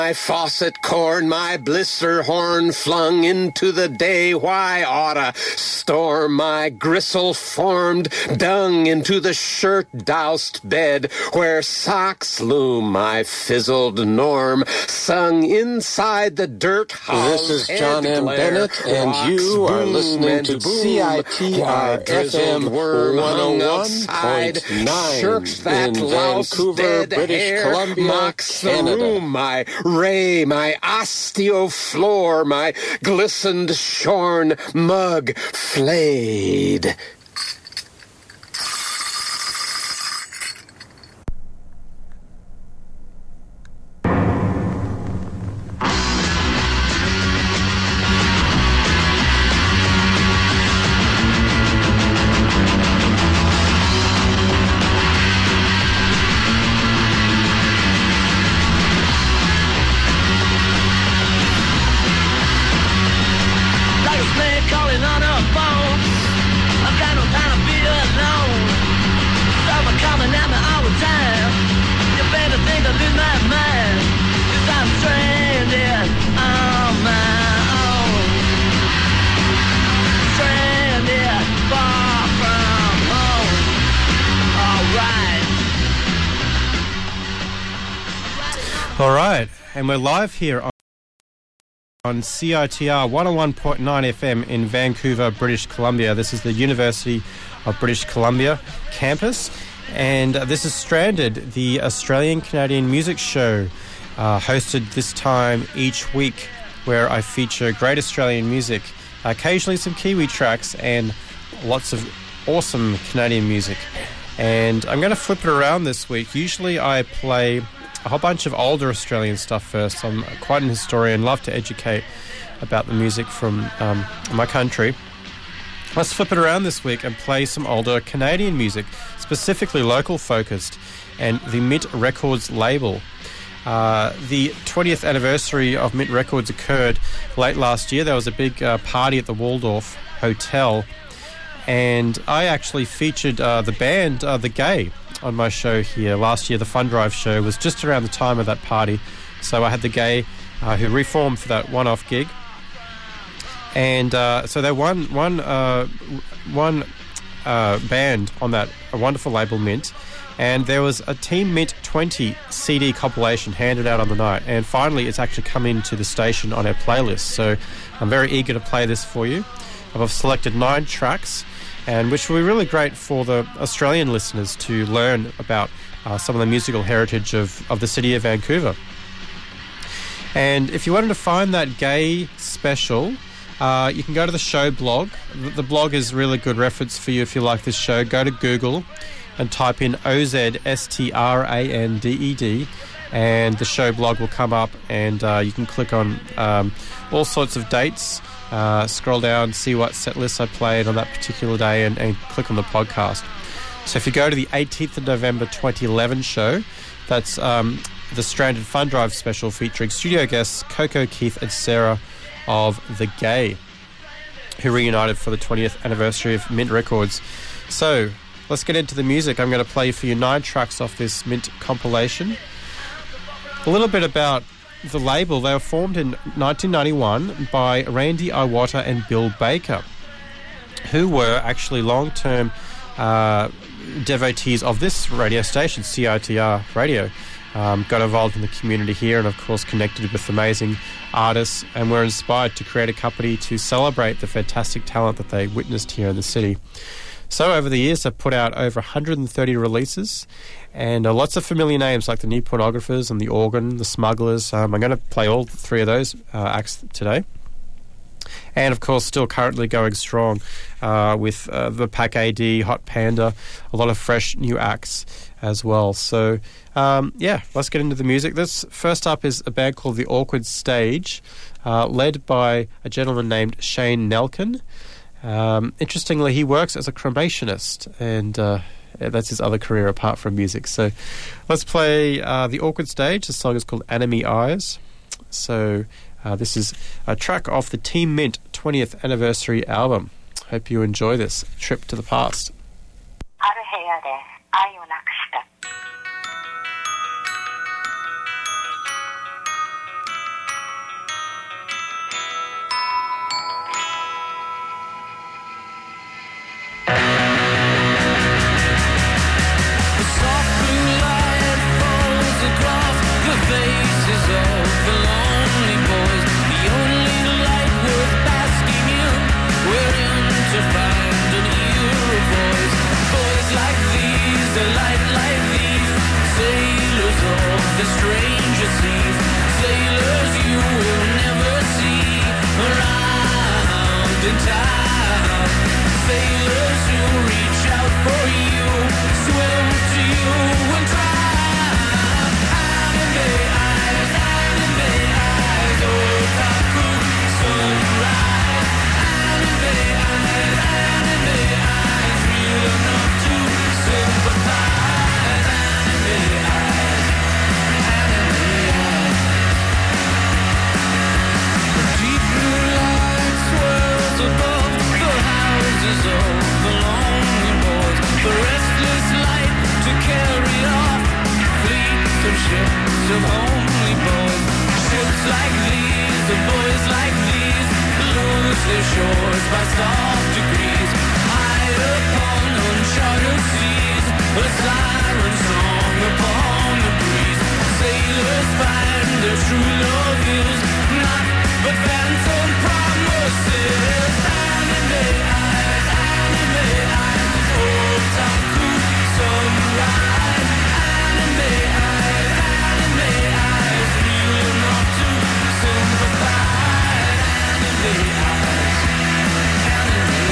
My faucet corn, my blister horn flung into the day. Why oughta storm my gristle-formed dung into the shirt-doused bed where socks loom my fizzled norm sung inside the dirt house. This is John M. Bennett, and you are listening to CITR FM 101.9 in Vancouver, British Columbia, Canada. My ray, my osteofloor, my glistened shorn mug flayed. All right, and we're live here on CITR 101.9 FM in Vancouver, British Columbia. This is the University of British Columbia campus, and this is Stranded, the Australian-Canadian music show, hosted this time each week, where I feature great Australian music, occasionally some Kiwi tracks, and lots of awesome Canadian music. And I'm going to flip it around this week. Usually I play a whole bunch of older Australian stuff first. I'm quite an historian, love to educate about the music from my country. Let's flip it around this week and play some older Canadian music, specifically local focused, and the Mint Records label. The 20th anniversary of Mint Records occurred late last year. There was a big party at the Waldorf Hotel, and I actually featured the band The Gay on my show here. Last year, the Fun Drive show was just around the time of that party, so I had The Gay, who reformed for that one-off gig. And so they won band on that wonderful label Mint, and there was a Team Mint 20 CD compilation handed out on the night, and finally it's actually come into the station on our playlist, so I'm very eager to play this for you. I've selected 9 tracks, and which will be really great for the Australian listeners to learn about some of the musical heritage of the city of Vancouver. And if you wanted to find that Gay special, you can go to the show blog. The blog is a really good reference for you if you like this show. Go to Google and type in OZSTRANDED, and the show blog will come up, and you can click on all sorts of dates, scroll down, see what set lists I played on that particular day, and click on the podcast. So if you go to the 18th of November 2011 show, that's the Stranded Fun Drive special featuring studio guests Coco, Keith and Sarah of The Gay, who reunited for the 20th anniversary of Mint Records. So let's get into the music. I'm going to play for you 9 tracks off this Mint compilation. A little bit about the label. They were formed in 1991 by Randy Iwata and Bill Baker, who were actually long-term devotees of this radio station, CITR Radio. Got involved in the community here and, of course, connected with amazing artists, and were inspired to create a company to celebrate the fantastic talent that they witnessed here in the city. So over the years, they've put out over 130 releases, and lots of familiar names like the New Pornographers and the Organ, the Smugglers. I'm going to play all 3 of those acts today. And, of course, still currently going strong with the Pack AD, Hot Panda, a lot of fresh new acts as well. So, let's get into the music. This first up is a band called The Awkward Stage, led by a gentleman named Shane Nelkin. Interestingly, he works as a cremationist, and that's his other career apart from music. So let's play The Awkward Stage. The song is called Enemy Eyes. So this is a track off the Team Mint 20th anniversary album. Hope you enjoy this trip to the past. ある部屋で愛をなくした。 their shores by soft degrees. High upon uncharted seas, a siren song upon the breeze. Sailors find their true love is not but phantom promises. Anime eyes, otaku sunrise. Anime eyes, real enough to sympathize. Anime eyes, anime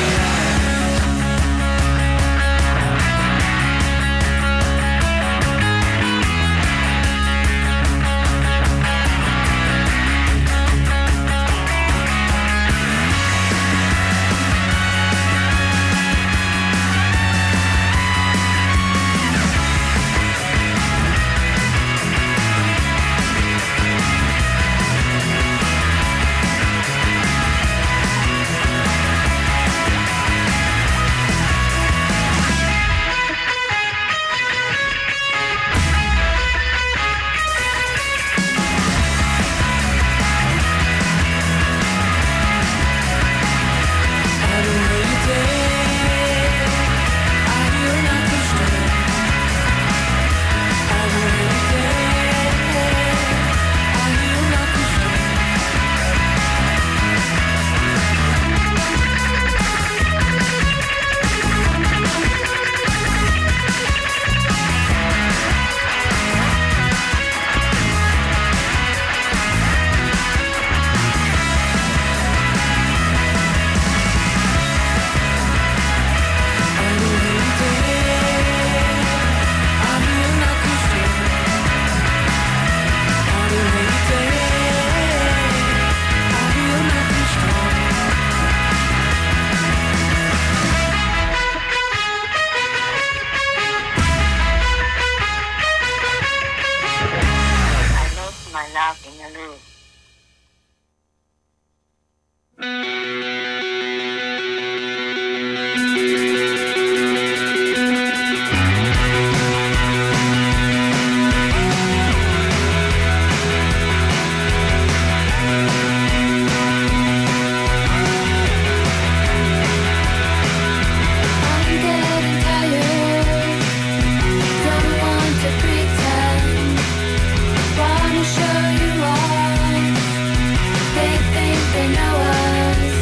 Wanna show you all. They think they know us.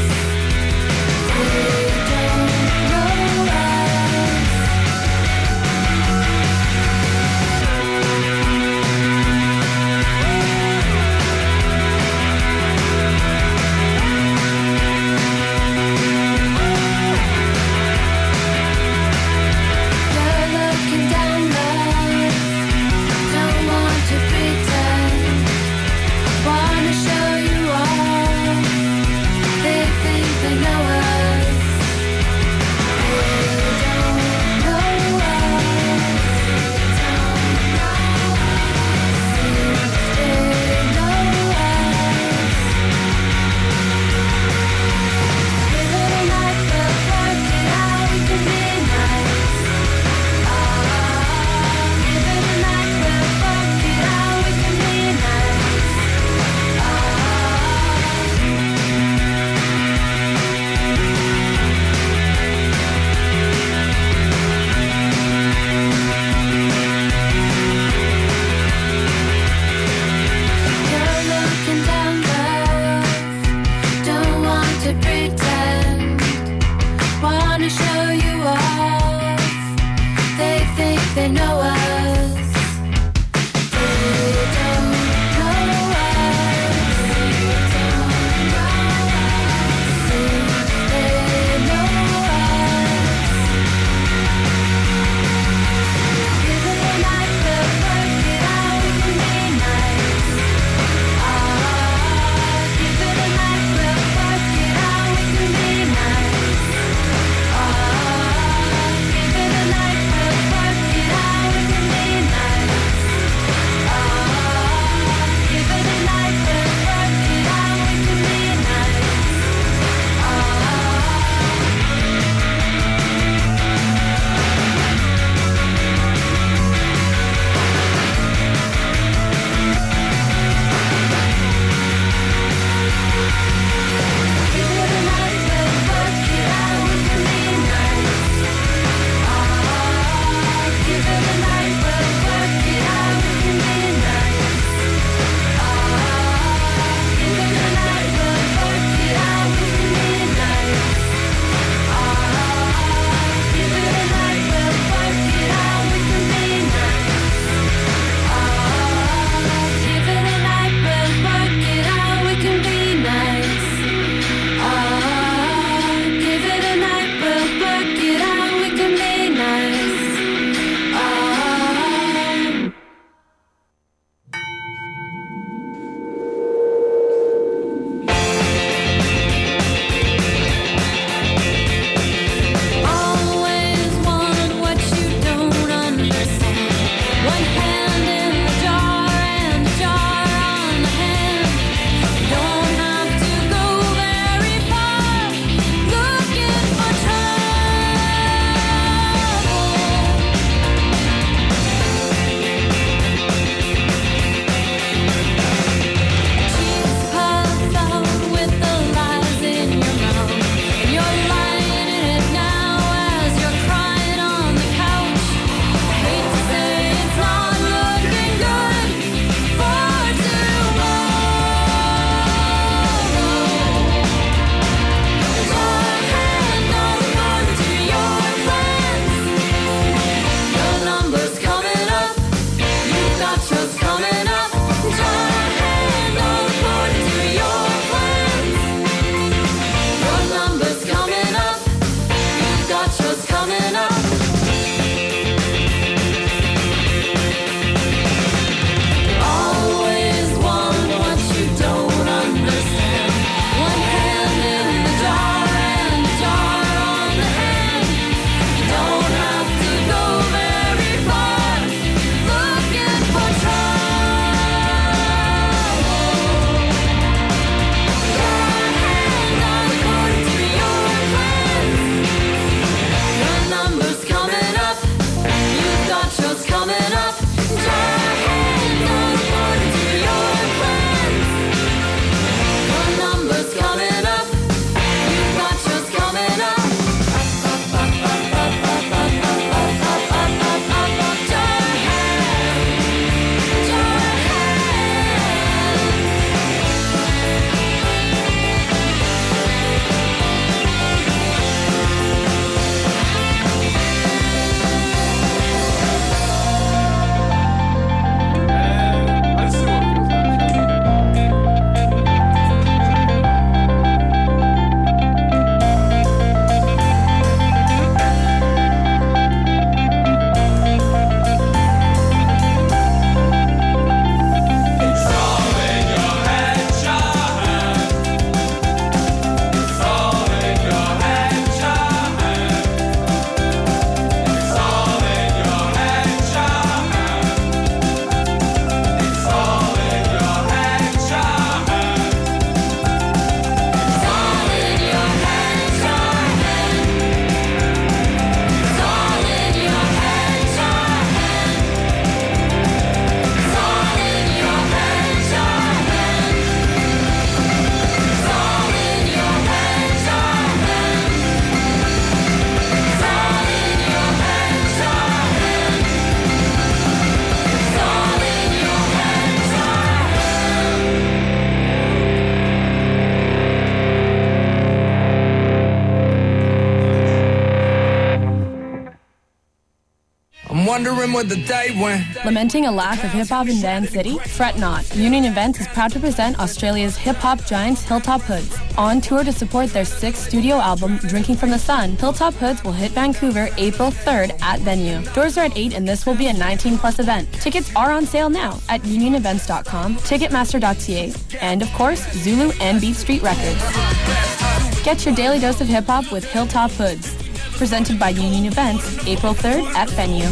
wondering where the day went. Lamenting a lack of hip-hop in Van City? Fret not. Union Events is proud to present Australia's hip-hop giants Hilltop Hoods. On tour to support their 6th studio album, Drinking from the Sun, Hilltop Hoods will hit Vancouver April 3rd at Venue. Doors are at 8 and this will be a 19-plus event. Tickets are on sale now at unionevents.com, ticketmaster.ca, and of course, Zulu and Beat Street Records. Get your daily dose of hip-hop with Hilltop Hoods. Presented by Union Events, April 3rd at Venue.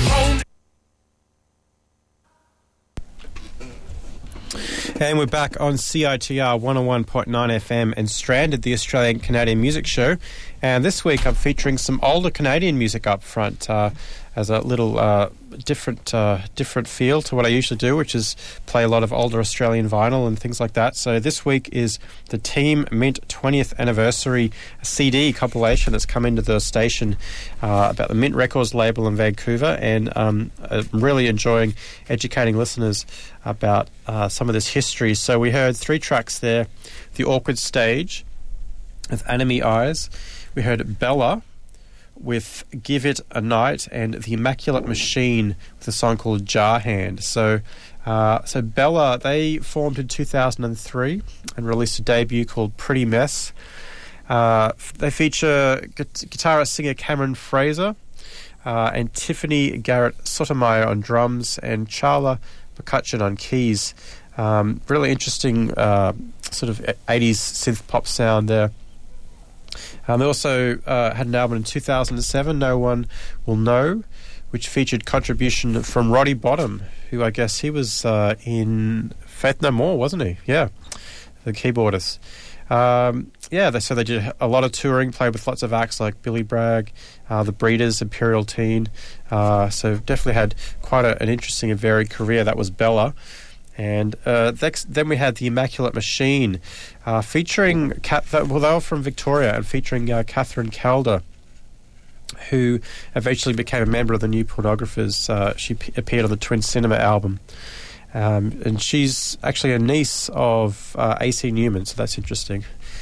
And we're back on CITR 101.9 FM and Stranded, the Australian Canadian Music Show. And this week I'm featuring some older Canadian music up front as a little different feel to what I usually do, which is play a lot of older Australian vinyl and things like that. So this week is the Team Mint 20th Anniversary CD compilation that's come into the station about the Mint Records label in Vancouver, and I'm really enjoying educating listeners about some of this history. So we heard 3 tracks there: The Awkward Stage with Enemy Eyes, we heard Bella with Give It a Night, and The Immaculate Machine with a song called Jar Hand. So Bella, they formed in 2003 and released a debut called Pretty Mess. They feature guitarist singer Cameron Fraser and Tiffany Garrett Sotomayor on drums and Charla McCutcheon on keys. Really interesting sort of 80s synth pop sound there. They also had an album in 2007, No One Will Know, which featured contribution from Roddy Bottom, who I guess he was in Faith No More, wasn't he? Yeah, the keyboardist. So they did a lot of touring, played with lots of acts like Billy Bragg, The Breeders, Imperial Teen. So definitely had quite an interesting and varied career. That was Bella. And then we had The Immaculate Machine, featuring they were from Victoria, and featuring Catherine Calder, who eventually became a member of the New Pornographers. She appeared on the Twin Cinema album, and she's actually a niece of AC Newman, so that's interesting.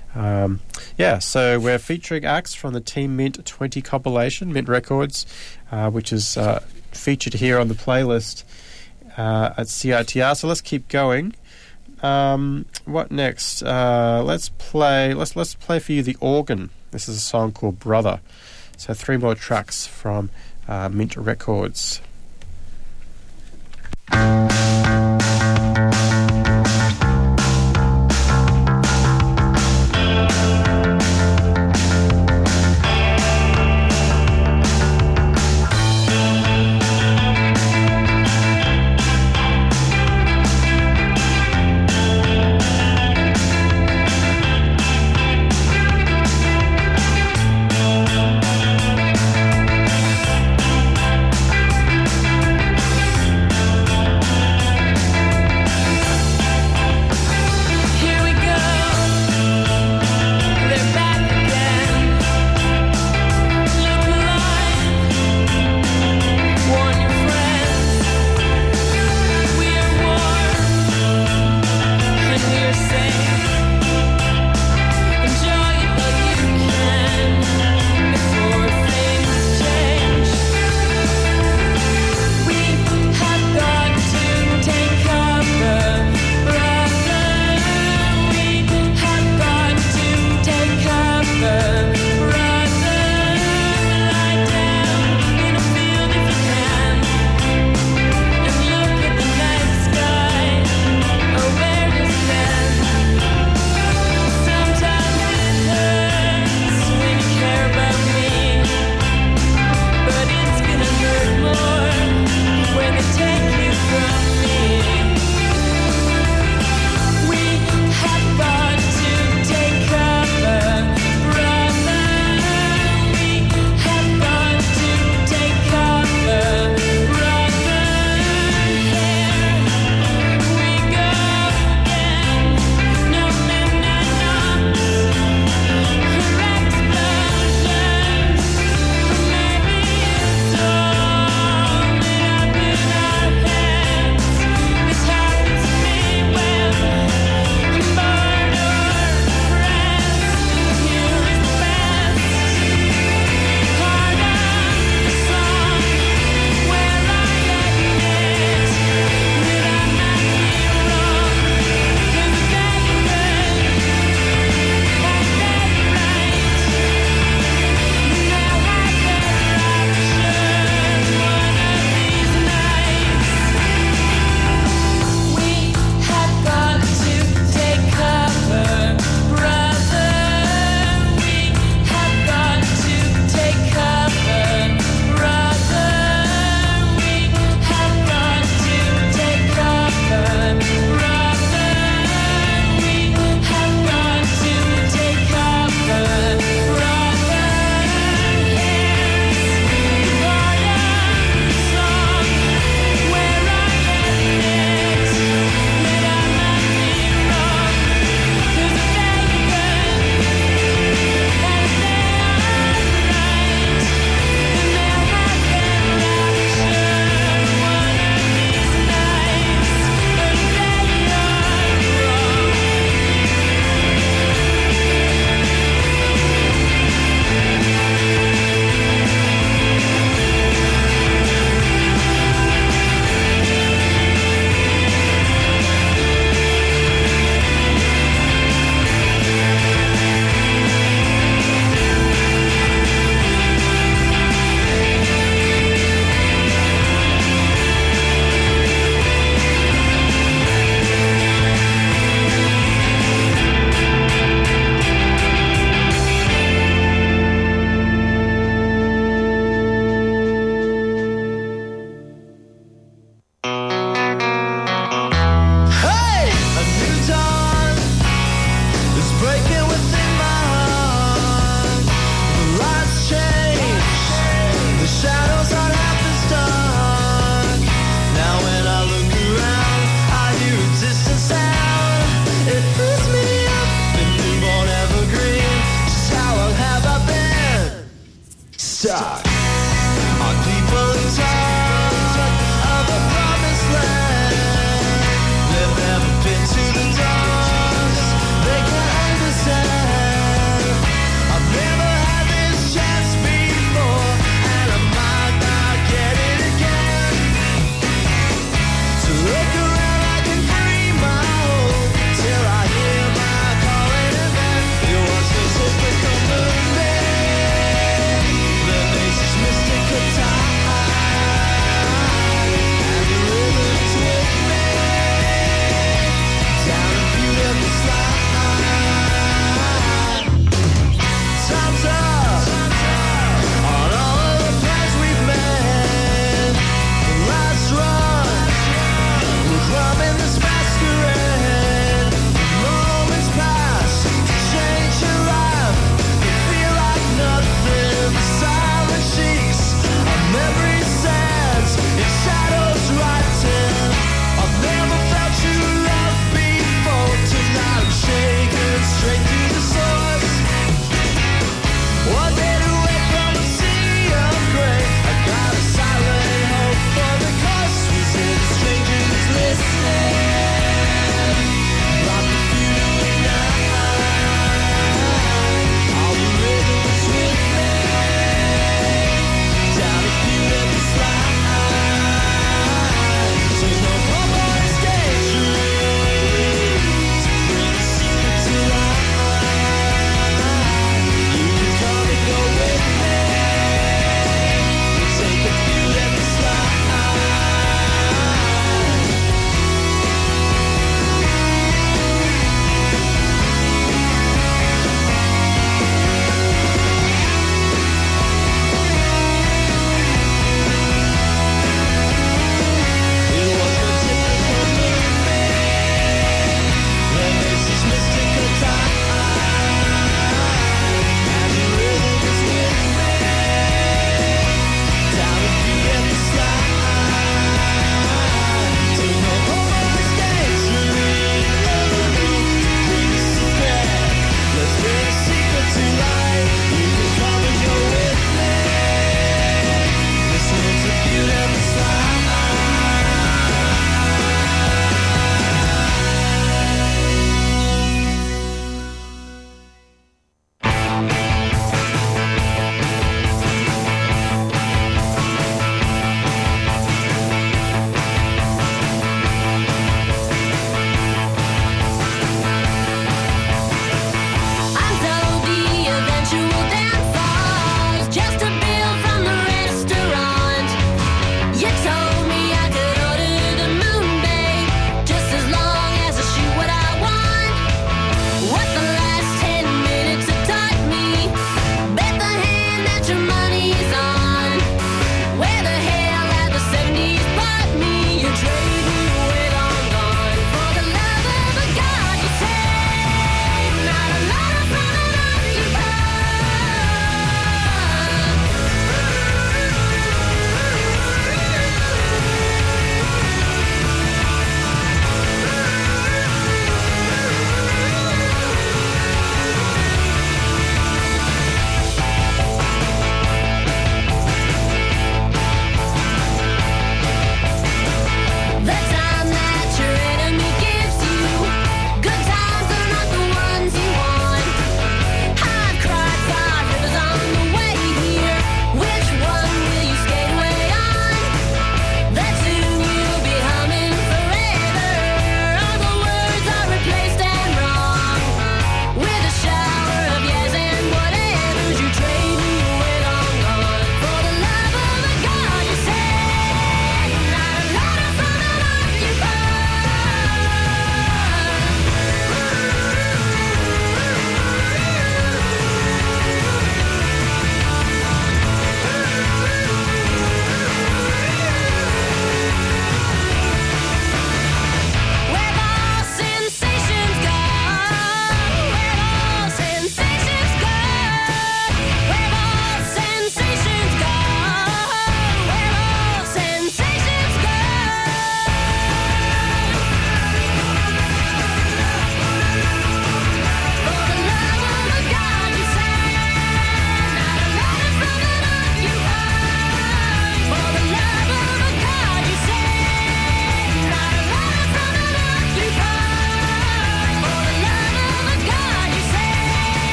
So we're featuring acts from the Team Mint 20 compilation, Mint Records, which is featured here on the playlist at CITR. So let's keep going. What next? Let's play for you The Organ. This is a song called Brother. So 3 more tracks from Mint Records.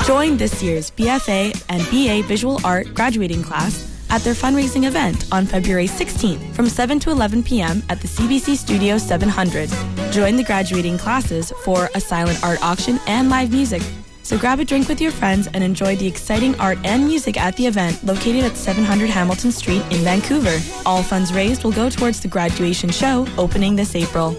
Join this year's BFA and BA Visual Art graduating class at their fundraising event on February 16th from 7 to 11 p.m. at the CBC Studio 700. Join the graduating classes for a silent art auction and live music. So grab a drink with your friends and enjoy the exciting art and music at the event located at 700 Hamilton Street in Vancouver. All funds raised will go towards the graduation show opening this April.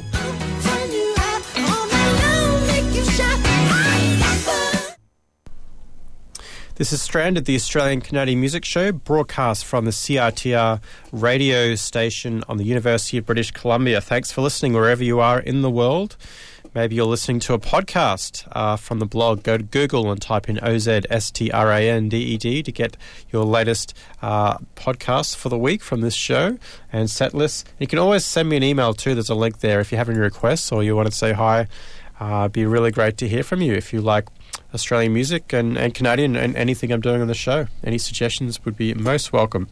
This is Stranded, the Australian Canadian Music Show, broadcast from the CITR radio station on the University of British Columbia. Thanks for listening wherever you are in the world. Maybe you're listening to a podcast from the blog. Go to Google and type in OZSTRANDED to get your latest podcast for the week from this show and set lists. You can always send me an email too. There's a link there if you have any requests or you want to say hi. It'd be really great to hear from you if you like Australian music and Canadian and anything I'm doing on the show. Any suggestions would be most welcome.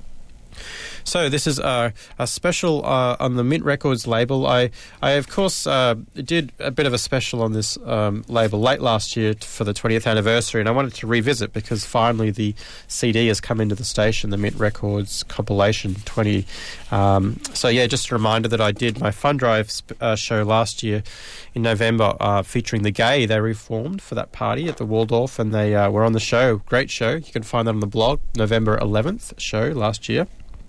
So this is a special on the Mint Records label. I of course, did a bit of a special on this label late last year for the 20th anniversary, and I wanted to revisit because finally the CD has come into the station, the Mint Records compilation 20. So yeah, just a reminder that I did my Fun Drive show last year in November featuring The Gay. They reformed for that party at the Waldorf, and they were on the show. Great show. You can find that on the blog, November 11th show last year.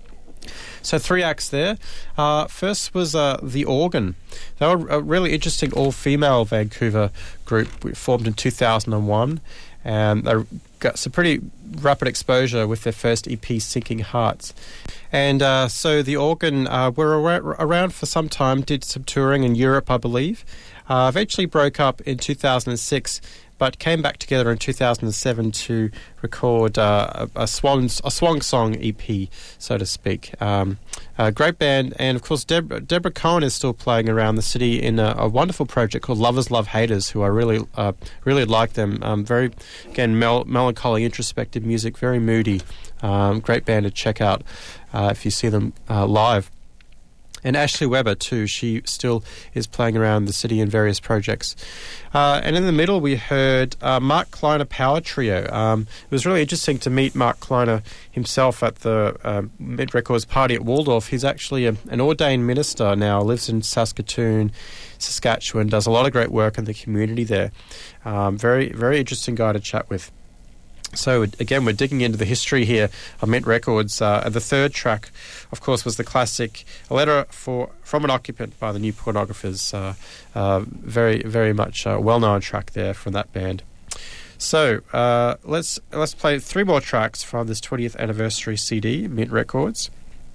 So 3 acts there. First was The Organ. They were a really interesting all-female Vancouver group formed in 2001, and they got some pretty rapid exposure with their first EP, Sinking Hearts. And so The Organ were around for some time, did some touring in Europe, I believe. Eventually broke up in 2006, but came back together in 2007 to record a swan song EP, so to speak. A great band, and of course Deborah Cohen is still playing around the city in a wonderful project called Lovers Love Haters, who I really like them. Very, again, melancholy, introspective music, very moody. Great band to check out if you see them live. And Ashley Weber, too. She still is playing around the city in various projects. And in the middle, we heard Mark Kleiner Power Trio. It was really interesting to meet Mark Kleiner himself at the Mint Records party at Waldorf. He's actually an ordained minister now, lives in Saskatoon, Saskatchewan, does a lot of great work in the community there. Very, very interesting guy to chat with. So, again, we're digging into the history here of Mint Records. The third track, of course, was the classic A Letter from an Occupant by the New Pornographers. Very, very much a well-known track there from that band. So, let's play 3 more tracks from this 20th anniversary CD, Mint Records.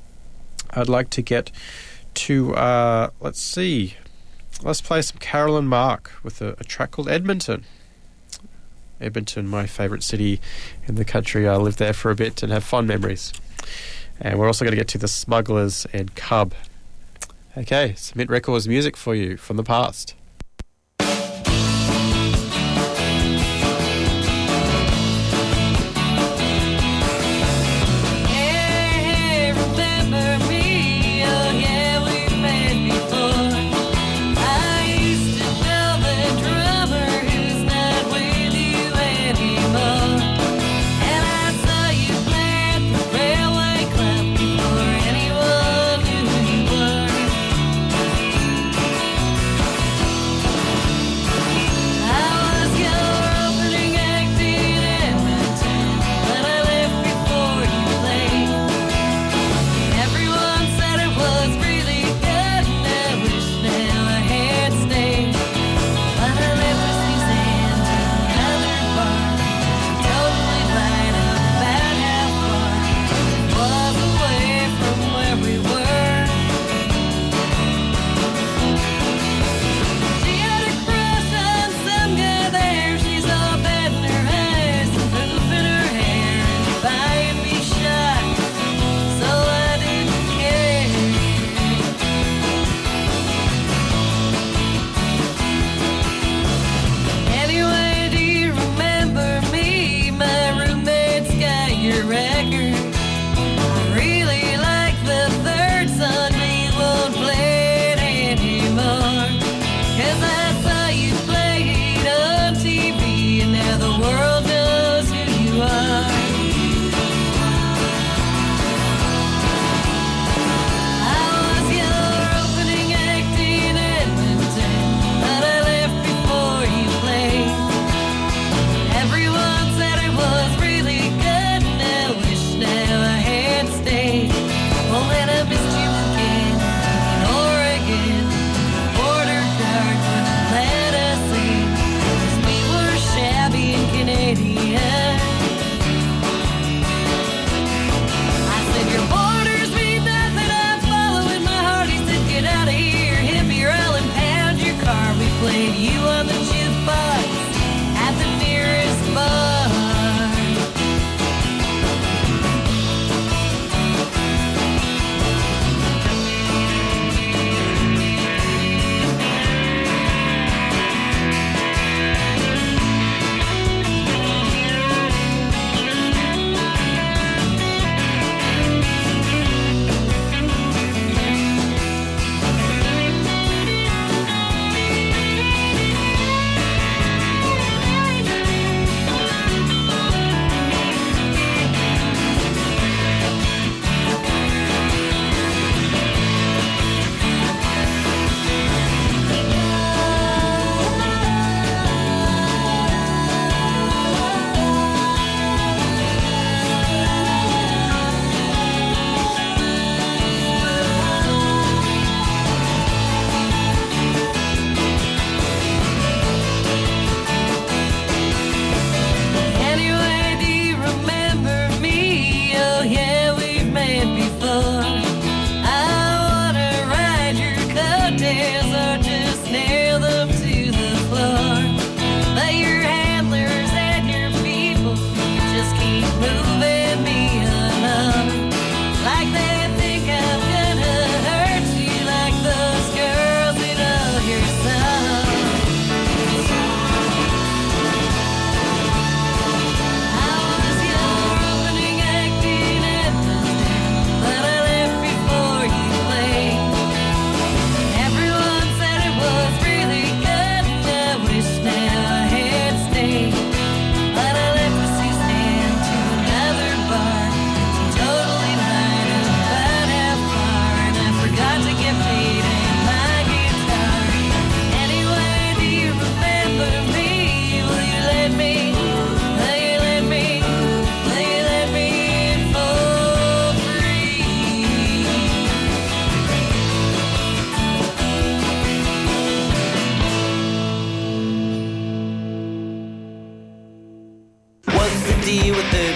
I'd like to get to, let's play some Carolyn Mark with a track called Edmonton. Edmonton, my favourite city in the country. I lived there for a bit and have fond memories. And we're also going to get to The Smugglers and Cub. Okay, some Mint Records music for you from the past.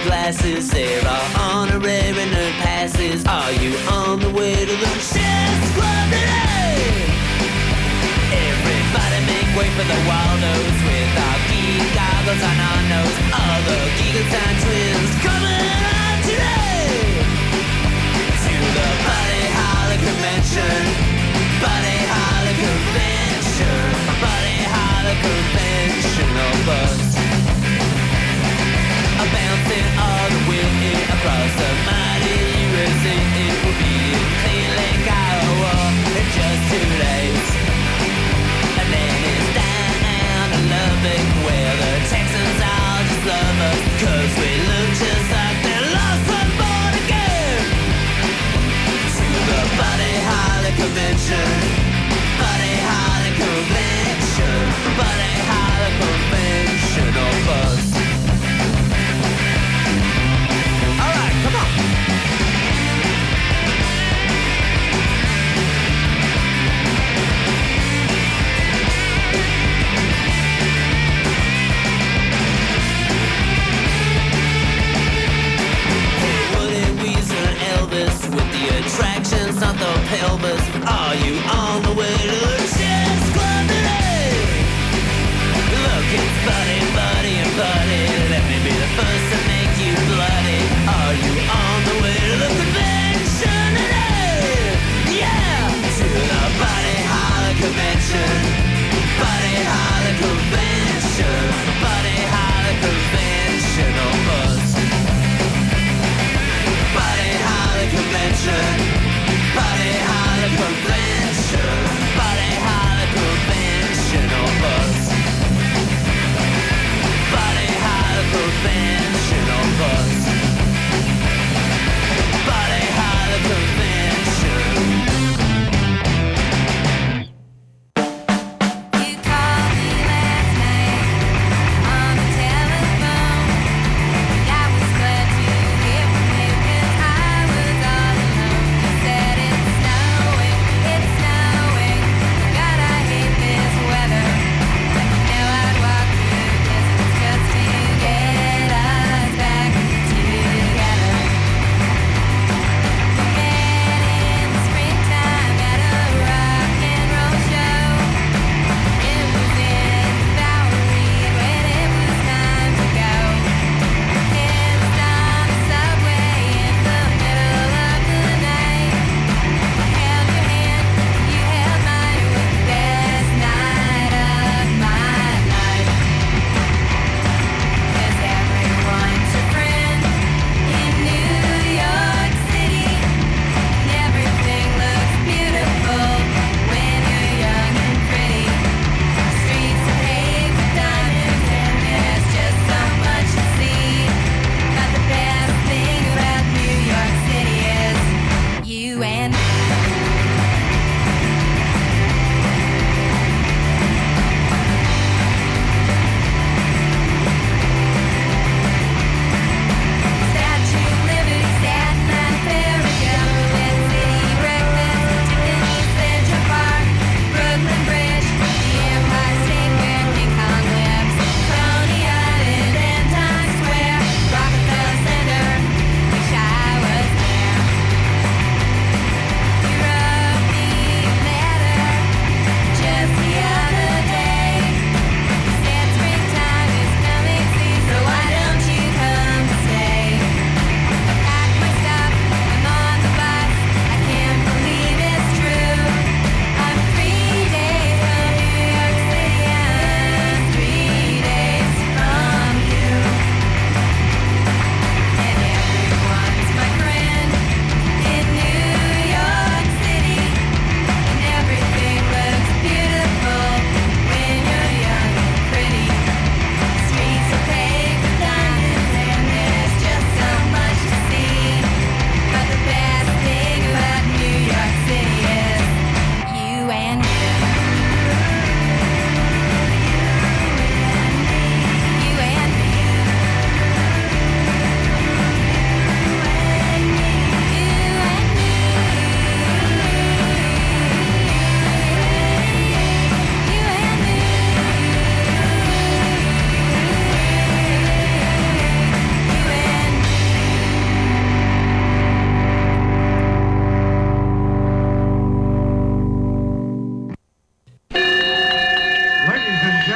glasses. There are honorary nerd passes. Are you on the way to the chess club today? Everybody make way for the Waldos with our geek goggles on our nose. All the Geekleton twins coming out today to the Buddy Holly Convention. Buddy Holly Convention. Buddy Holly Conventional bus. Bouncing all the way across the mighty USA. It will be in Clean Lake, Iowa in just 2 days. And then it's down in Lubbock where the Texans all just love us, 'cause we look just like they lost on board again. To the Buddy Holly Convention. Buddy Holly Convention. Buddy Holly Conventional bus. Come on.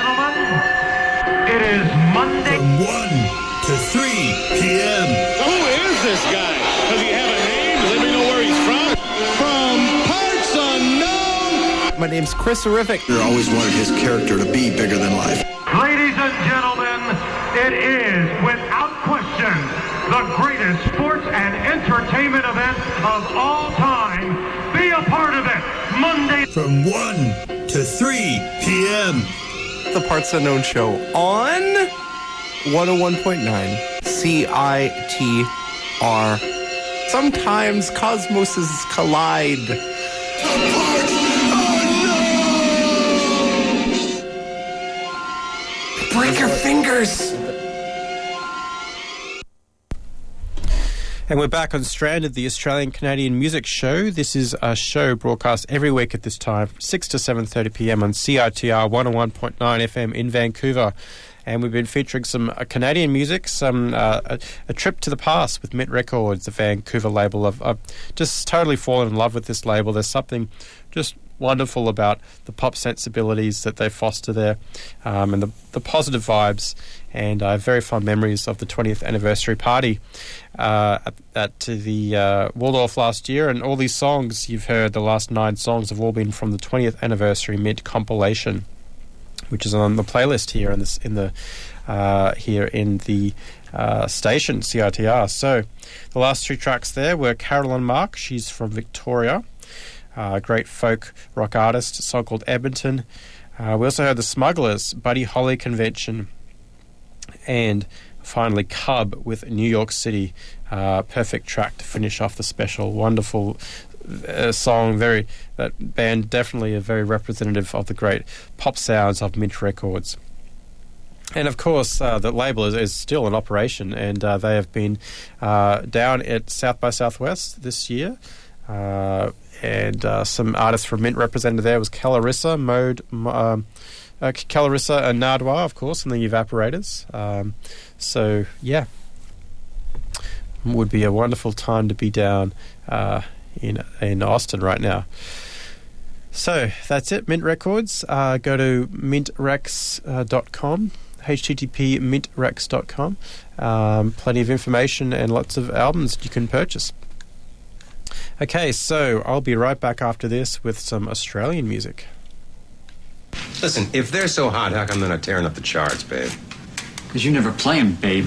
gentlemen, it is Monday. From 1 to 3 p.m. Who is this guy? Does he have a name? Let me know where he's from. From parts unknown. My name's Chris Horrific. I always wanted his character to be bigger than life. Ladies and gentlemen, it is, without question, the greatest sports and entertainment event of all time. Be a part of it, Monday. From 1 to 3 p.m. The Parts Unknown Show on 101.9 CITR. Sometimes cosmoses collide. Break your fingers! And we're back on Stranded, the Australian-Canadian music show. This is a show broadcast every week at this time, 6 to 7:30 p.m. on CITR 101.9 FM in Vancouver. And we've been featuring some Canadian music, some a trip to the past with Mint Records, the Vancouver label. I've just totally fallen in love with this label. There's something just wonderful about the pop sensibilities that they foster there, and the positive vibes, and very fond memories of the 20th anniversary party at the Waldorf last year. And all these songs you've heard, the last 9 songs, have all been from the 20th anniversary Mint compilation, which is on the playlist here in the station CITR. So the last 2 tracks there were Carolyn Mark. She's from Victoria. Great folk rock artist, a song called Edmonton. We also heard the Smugglers, Buddy Holly Convention, and finally Cub with New York City. Perfect track to finish off the special. Wonderful song. That band definitely a very representative of the great pop sounds of Mint Records. And of course, the label is still in operation, and they have been down at South by Southwest this year. And some artists from Mint represented there was Calarissa, Calarissa and Nardwar, of course, and the Evaporators. So, yeah, would be a wonderful time to be down in Austin right now. So, that's it, Mint Records. Go to mintrex.com, http mintrex.com. Plenty of information and lots of albums you can purchase. Okay, so I'll be right back after this with some Australian music. Listen, if they're so hot, how come they're not tearing up the charts, babe? Because you never play them, babe.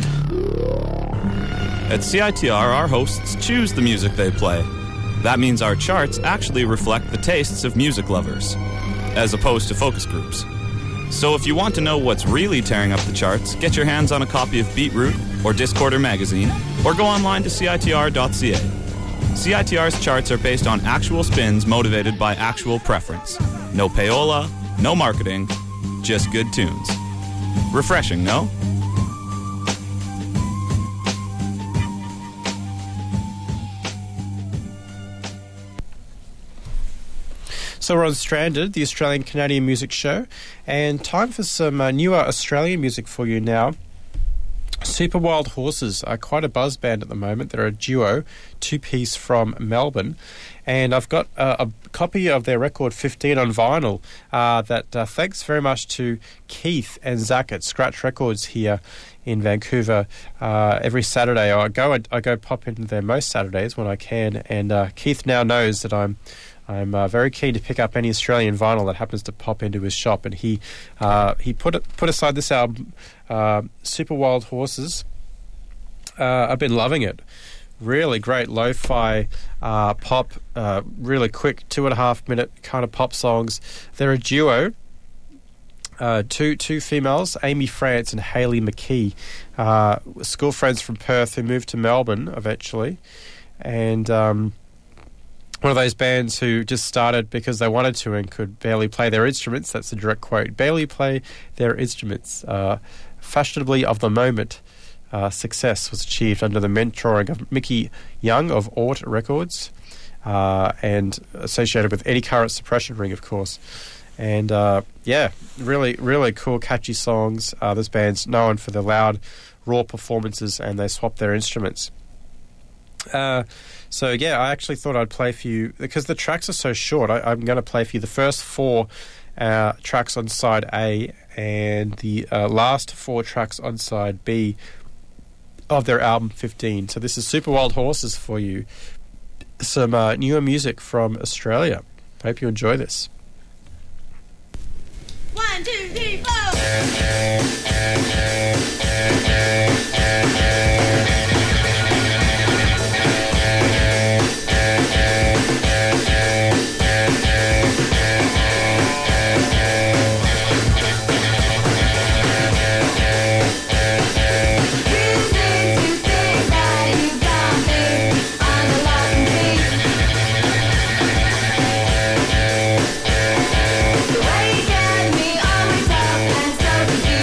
At CITR, our hosts choose the music they play. That means our charts actually reflect the tastes of music lovers, as opposed to focus groups. So if you want to know what's really tearing up the charts, get your hands on a copy of Beatroot or Discorder magazine, or go online to CITR.ca. CITR's charts are based on actual spins motivated by actual preference. No payola, no marketing, just good tunes. Refreshing, no? So we're on Stranded, the Australian-Canadian music show, and time for some newer Australian music for you now. Super Wild Horses are quite a buzz band at the moment. They're a duo, 2-piece from Melbourne. And I've got a copy of their record 15 on vinyl that thanks very much to Keith and Zach at Scratch Records here in Vancouver. Every Saturday I go pop into there most Saturdays when I can. And Keith now knows that I'm very keen to pick up any Australian vinyl that happens to pop into his shop, and he put aside this album, Super Wild Horses. I've been loving it. Really great lo-fi pop, really quick 2.5 minute kind of pop songs. They're a duo. Two females, Amy France and Hayley McKee, school friends from Perth who moved to Melbourne eventually, and one of those bands who just started because they wanted to and could barely play their instruments. That's the direct quote. Barely play their instruments. Fashionably of the moment, success was achieved under the mentoring of Mickey Young of Aort Records, and associated with Eddie Current's Suppression Ring, of course. And really, really cool, catchy songs. This band's known for the loud, raw performances, and they swap their instruments. So yeah, I actually thought I'd play for you, because the tracks are so short, I'm going to play for you the first 4 tracks on side A and the last 4 tracks on side B of their album 15. So this is Super Wild Horses for you. Some newer music from Australia. Hope you enjoy this. 1, 2, 3, 4. The way you get me always up and so confused.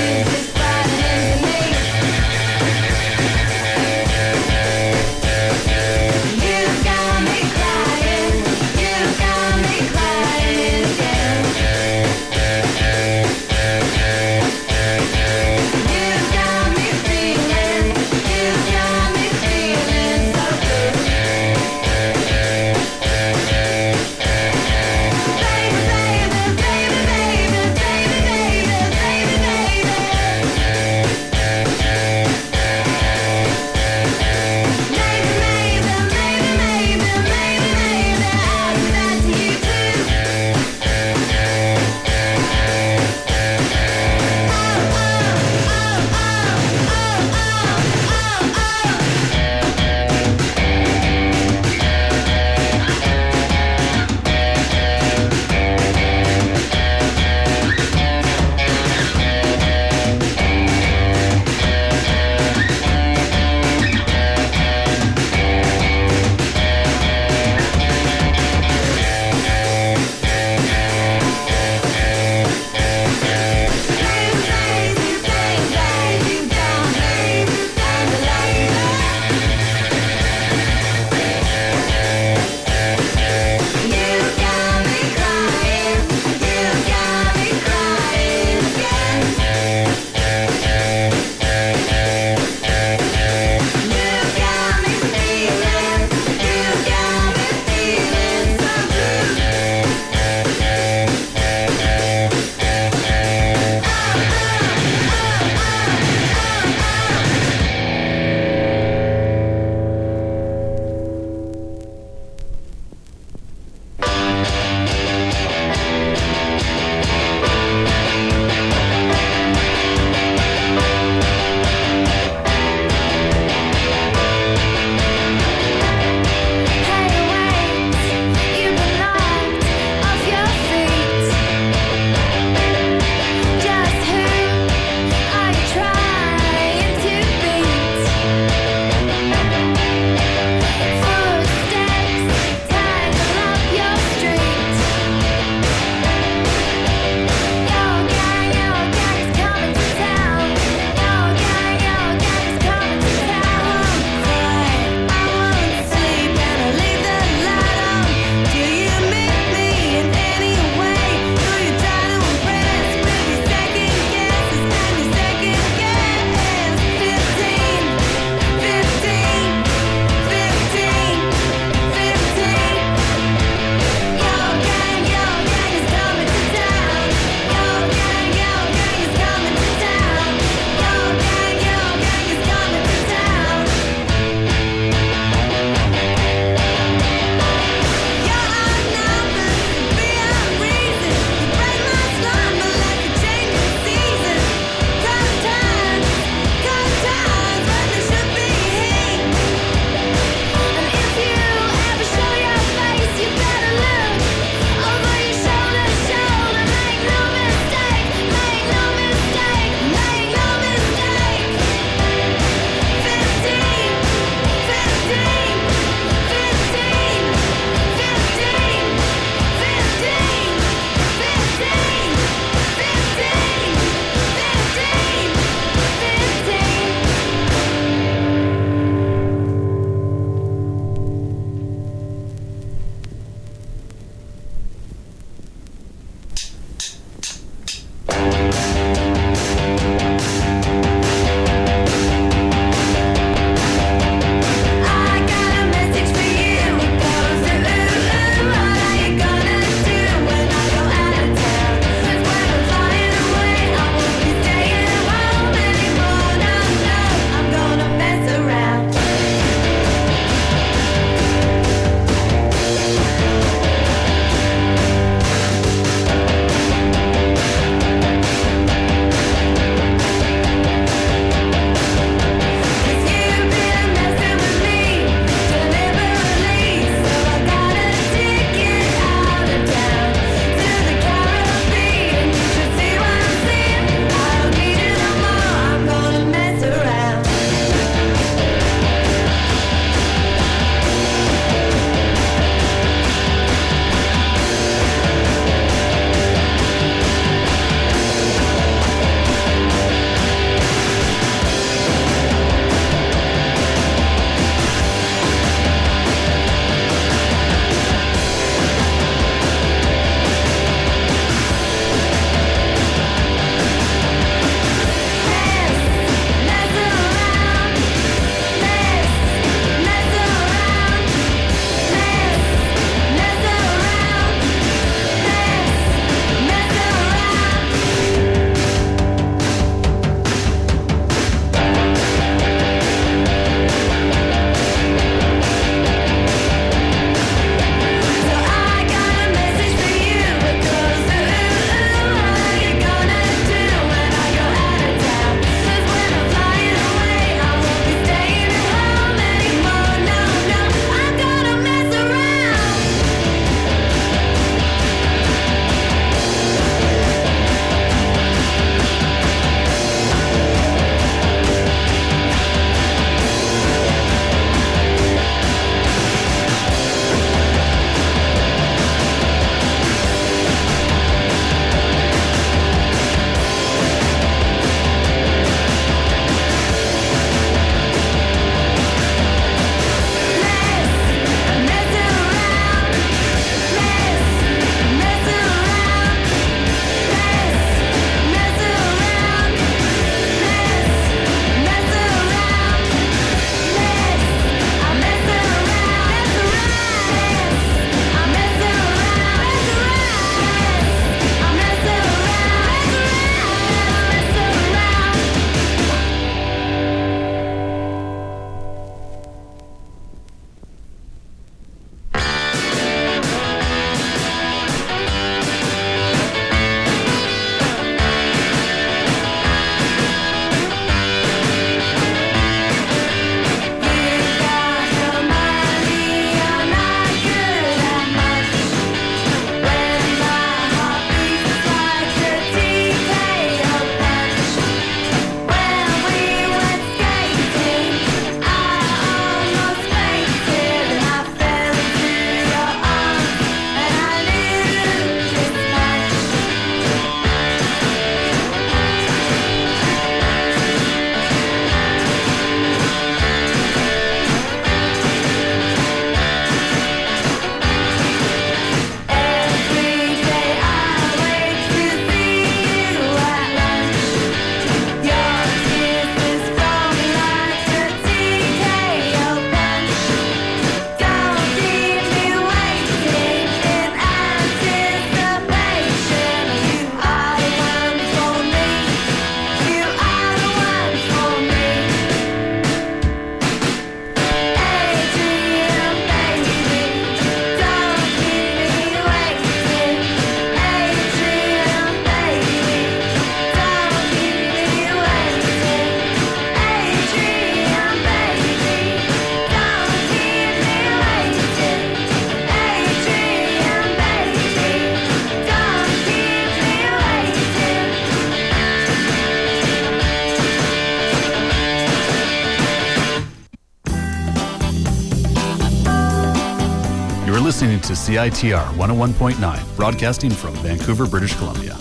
listening to CITR 101.9, broadcasting from Vancouver, British Columbia.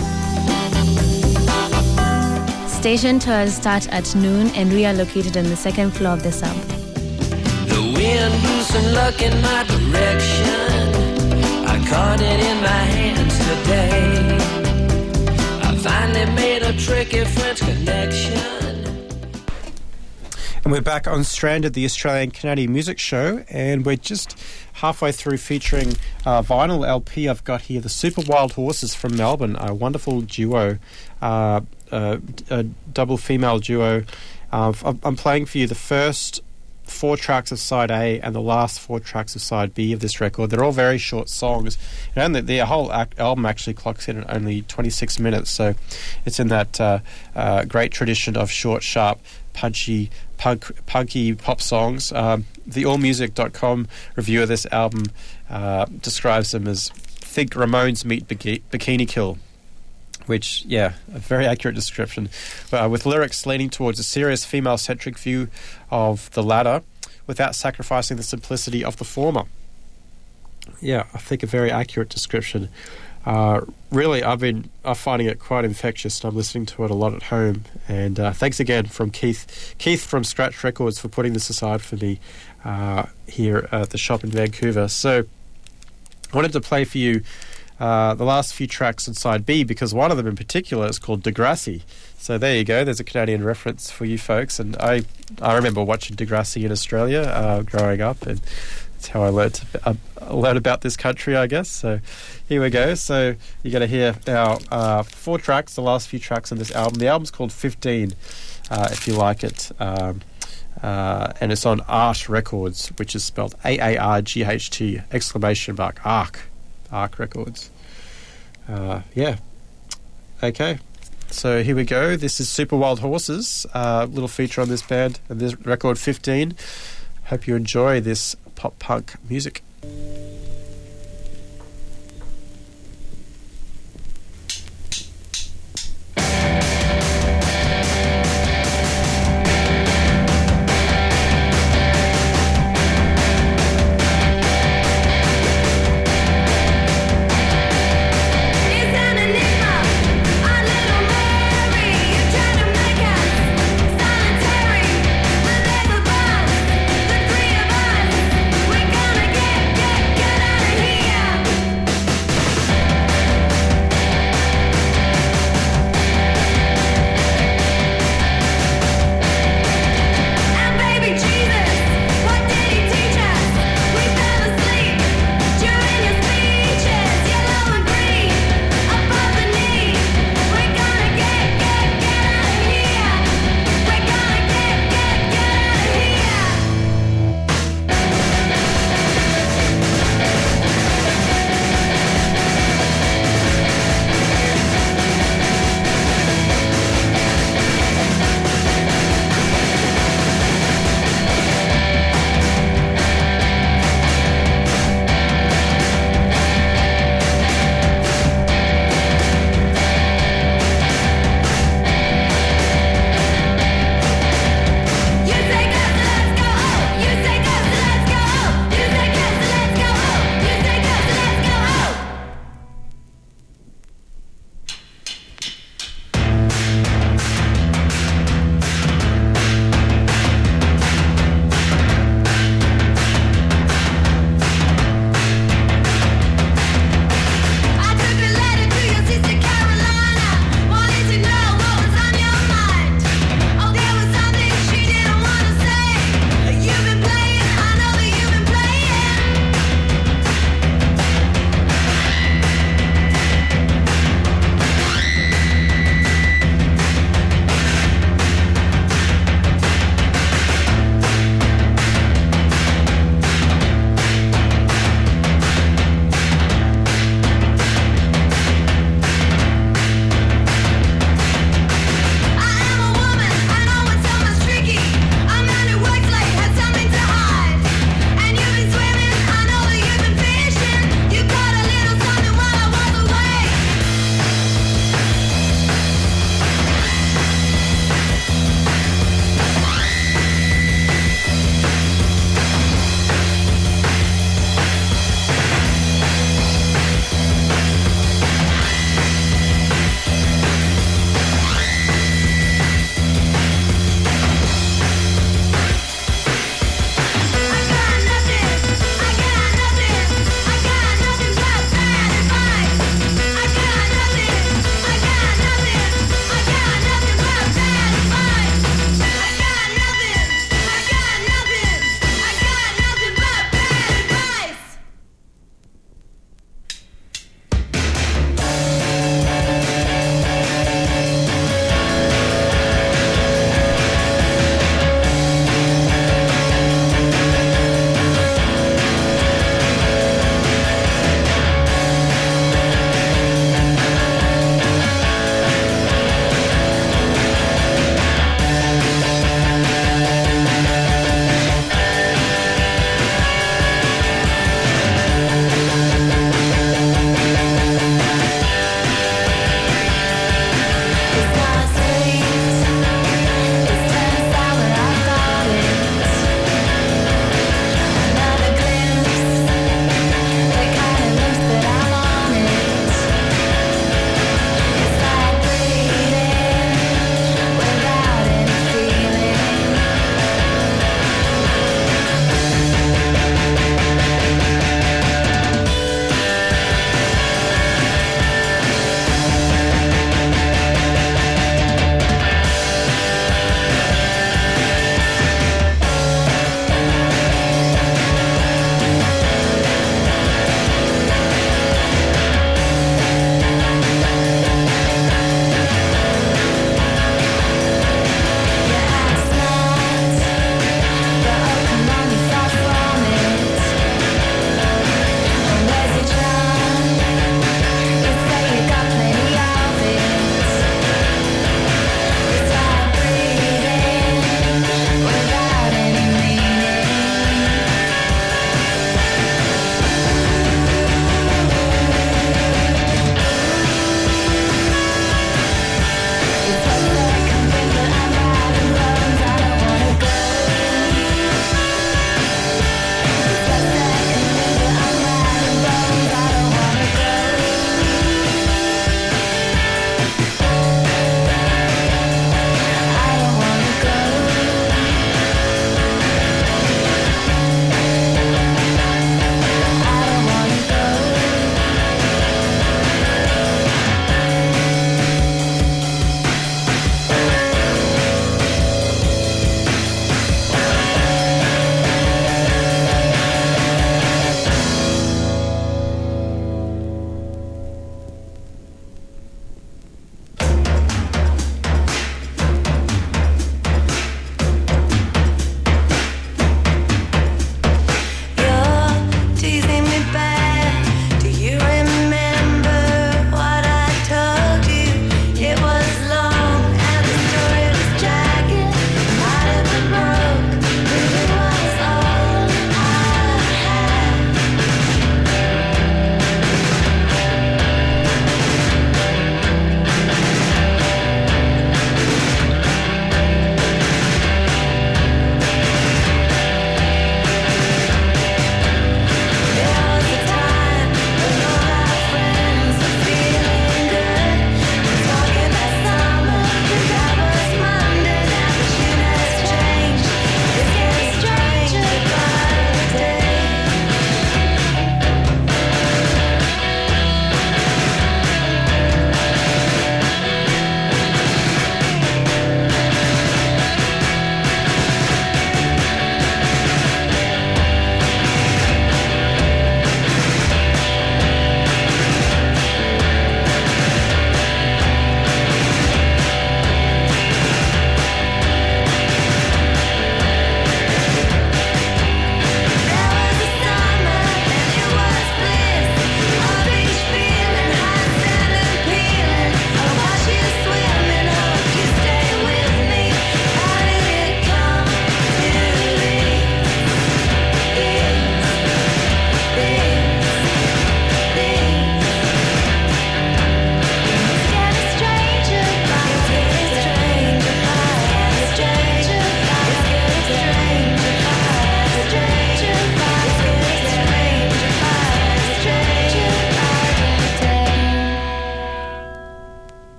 Station tours start at noon and we are located on the second floor of the sub. The wind blew some luck in my direction. I caught it in my hands today. I finally made a tricky French connection. And we're back on Stranded, the Australian Canadian music show, and we're just halfway through featuring vinyl LP. I've got here the Super Wild Horses from Melbourne, a wonderful duo, a double female duo. I'm playing for you the first 4 tracks of side A and the last 4 tracks of side B of this record. They're all very short songs, and the whole album actually clocks in at only 26 minutes, so it's in that great tradition of short, sharp, punky pop songs. The AllMusic.com review of this album describes them as think Ramones meet Bikini Kill, which, yeah, a very accurate description, with lyrics leaning towards a serious female-centric view of the latter without sacrificing the simplicity of the former. Yeah, I think a very accurate description. Really, I'm finding it quite infectious, and I'm listening to it a lot at home. And thanks again from Keith from Scratch Records for putting this aside for me here at the shop in Vancouver. So I wanted to play for you the last few tracks on side B, because one of them in particular is called Degrassi. So there you go, there's a Canadian reference for you folks. And I remember watching Degrassi in Australia growing up, and that's how I learned about this country, I guess. So here we go. So you're going to hear now 4 tracks, the last few tracks on this album. The album's called 15, if you like it. And it's on Art Records, which is spelled AARGHT, exclamation mark, Arc Records. Yeah. Okay. So here we go. This is Super Wild Horses, little feature on this band and this record 15. Hope you enjoy this pop punk music. Get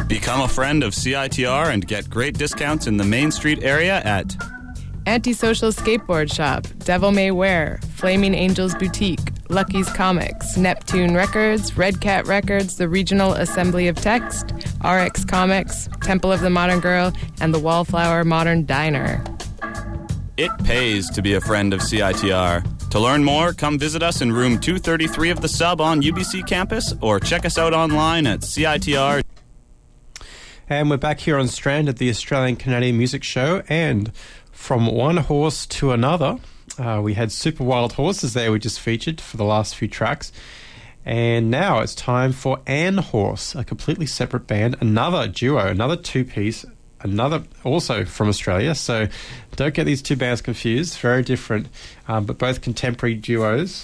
Become a friend of CITR and get great discounts in the Main Street area at Antisocial Skateboard Shop, Devil May Wear, Flaming Angels Boutique, Lucky's Comics, Neptune Records, Red Cat Records, the Regional Assembly of Text, RX Comics, Temple of the Modern Girl, and the Wallflower Modern Diner. It pays to be a friend of CITR. To learn more, come visit us in room 233 of the Sub on UBC campus or check us out online at CITR. And we're back here on Strand at the Australian Canadian Music Show, and from one horse to another, we had Super Wild Horses there we just featured for the last few tracks. And now it's time for Ann Horse, a completely separate band, another duo, another two-piece, another also from Australia. So don't get these two bands confused. Very different, but both contemporary duos,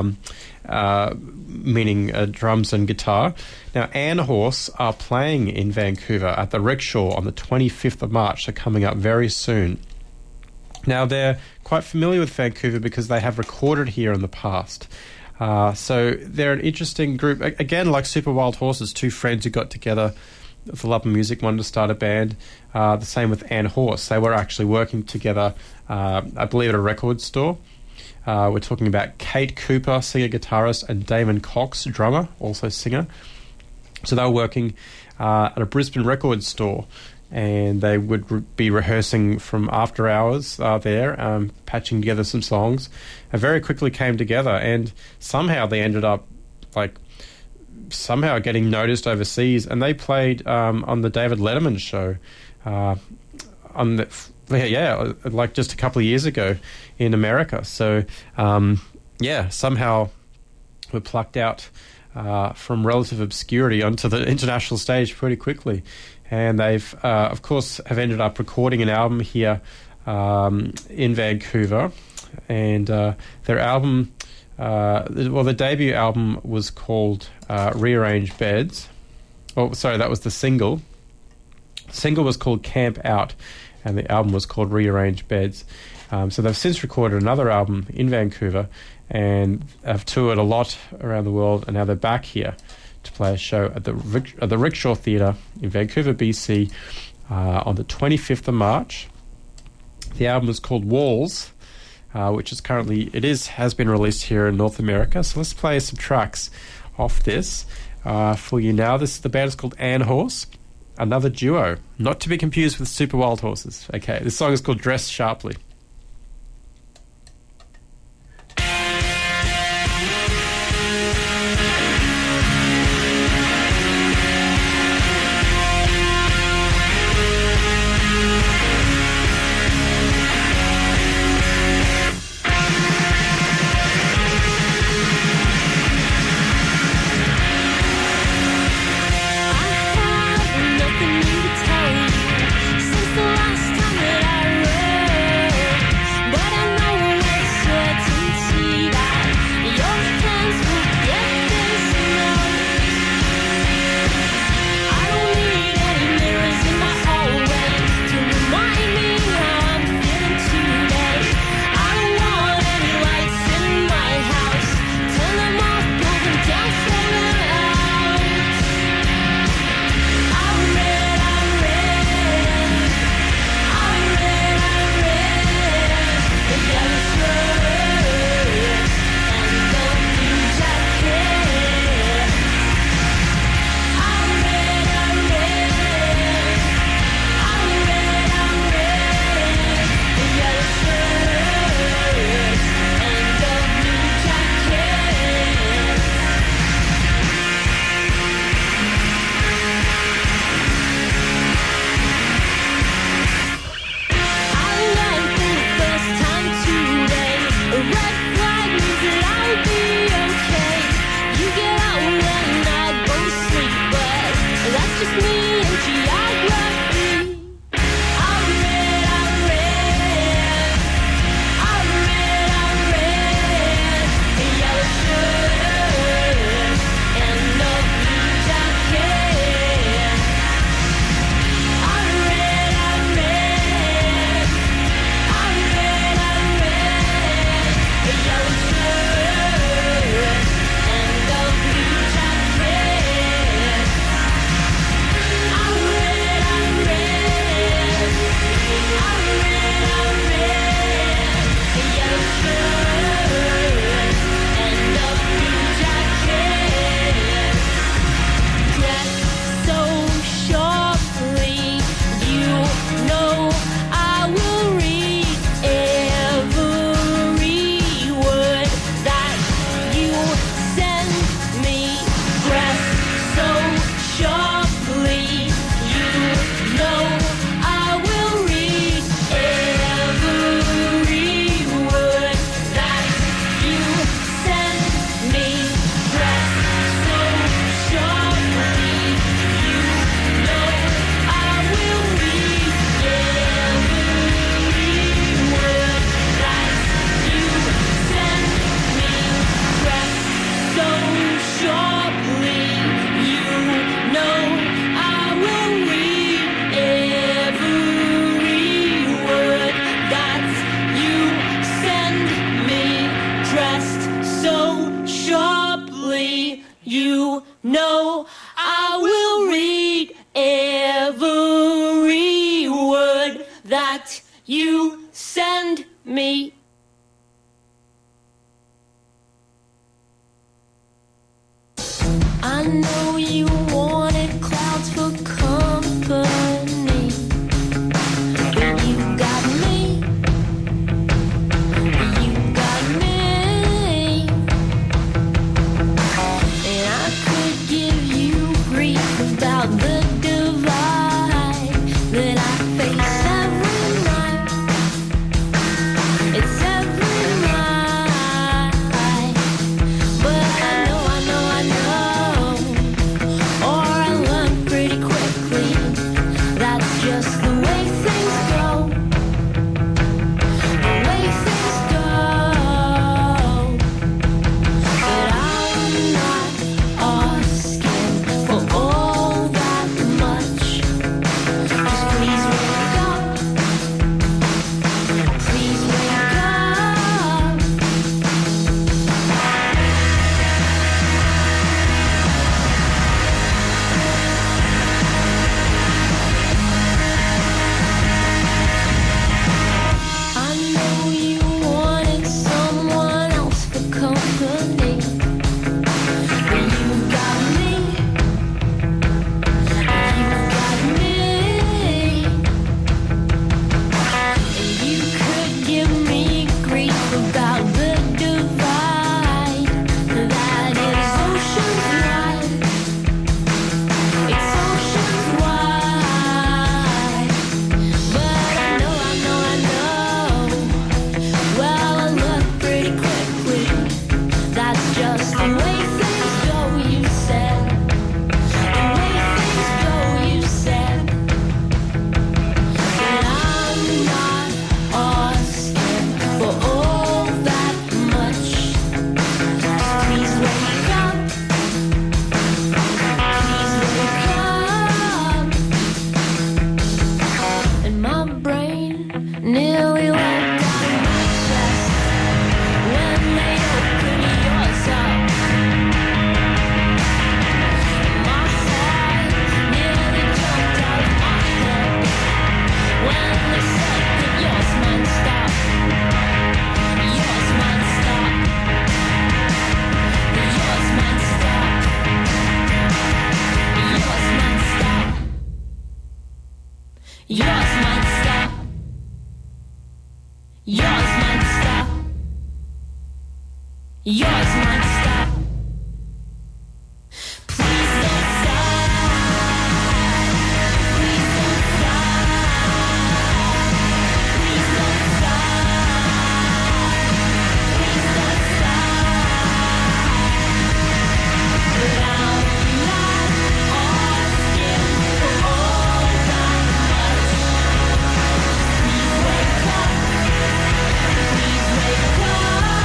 meaning drums and guitar. Now, Ann Horse are playing in Vancouver at the Rickshaw on the 25th of March. They're coming up very soon. Now, they're quite familiar with Vancouver because they have recorded here in the past. So they're an interesting group. Again, like Super Wild Horses, two friends who got together for love of music, wanted to start a band. The same with Ann Horse. They were actually working together, I believe, at a record store. We're talking about Kate Cooper, singer-guitarist, and Damon Cox, drummer, also singer. So they were working at a Brisbane record store, and they would be rehearsing from after hours there, patching together some songs, and very quickly came together, and somehow they ended up somehow getting noticed overseas, and they played on the David Letterman show like just a couple of years ago in America. So somehow were plucked out from relative obscurity onto the international stage pretty quickly, and they've of course have ended up recording an album here in Vancouver, and their album the debut album was called Rearrange Beds. Oh, sorry, that was the single. The single was called Camp Out, and the album was called Rearrange Beds. So they've since recorded another album in Vancouver and have toured a lot around the world, and now they're back here to play a show at the Rickshaw Theatre in Vancouver, BC on the 25th of March. The album is called Walls, which is has been released here in North America. So let's play some tracks off this for you now. The band is called Ann Horse, another duo, not to be confused with Super Wild Horses. Okay, this song is called Dress Sharply. Nothing to tell you since the last time that I read. will read every word that you send me. I know you wanted clouds for company, but you got me. You got me. And I could give you grief about the divide that I face every night. It's every night. But I know, or I learn pretty quickly. That's just the way things go. The way things go. But I'm not asking for all that much. Just please wake up. Please wake up. I know you wanted someone else for company, but you got me. You got me. And you could give me grief about the divide that is oceans wide. It's oceans wide. But I know. Well, I look pretty quickly. That's just the way things go, you said. The way things go, you said. But I'm not asking for all that much. Just please wake up. Please wake up. And my brain nearly let down my chest when they open yours up. My heart nearly jumped out of my head when they said that yours might stop. Yours might stop. Yours might stop. Yours might stop. Yours might stop. Yours might stop. Yours might stop. Please don't stop. Please don't stop. Please don't stop. Please don't stop. But I'm not asking for all that much. Please wake up. Please wake up.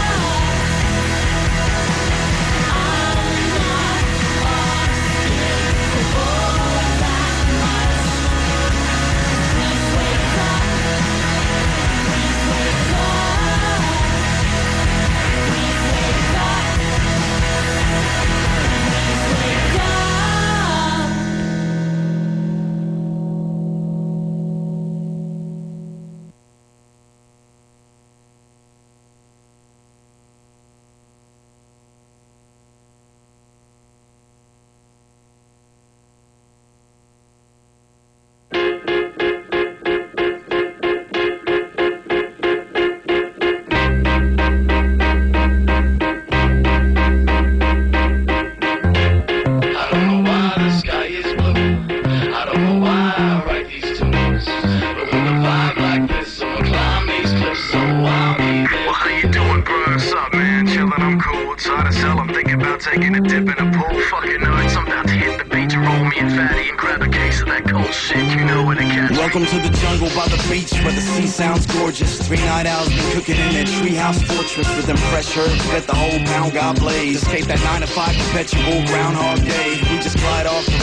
taking a dip in a pool, fucking nuts. I'm about to hit the beach and roll me and Fatty and grab a case of that cold shit. You know where to catch me. Welcome to the jungle by the beach where the sea sounds gorgeous. 3 night owls been cooking in their treehouse fortress with them fresh herbs, bet the whole pound got blaze. Escape that 9 to 5 perpetual Groundhog Day. We just glide off the runway,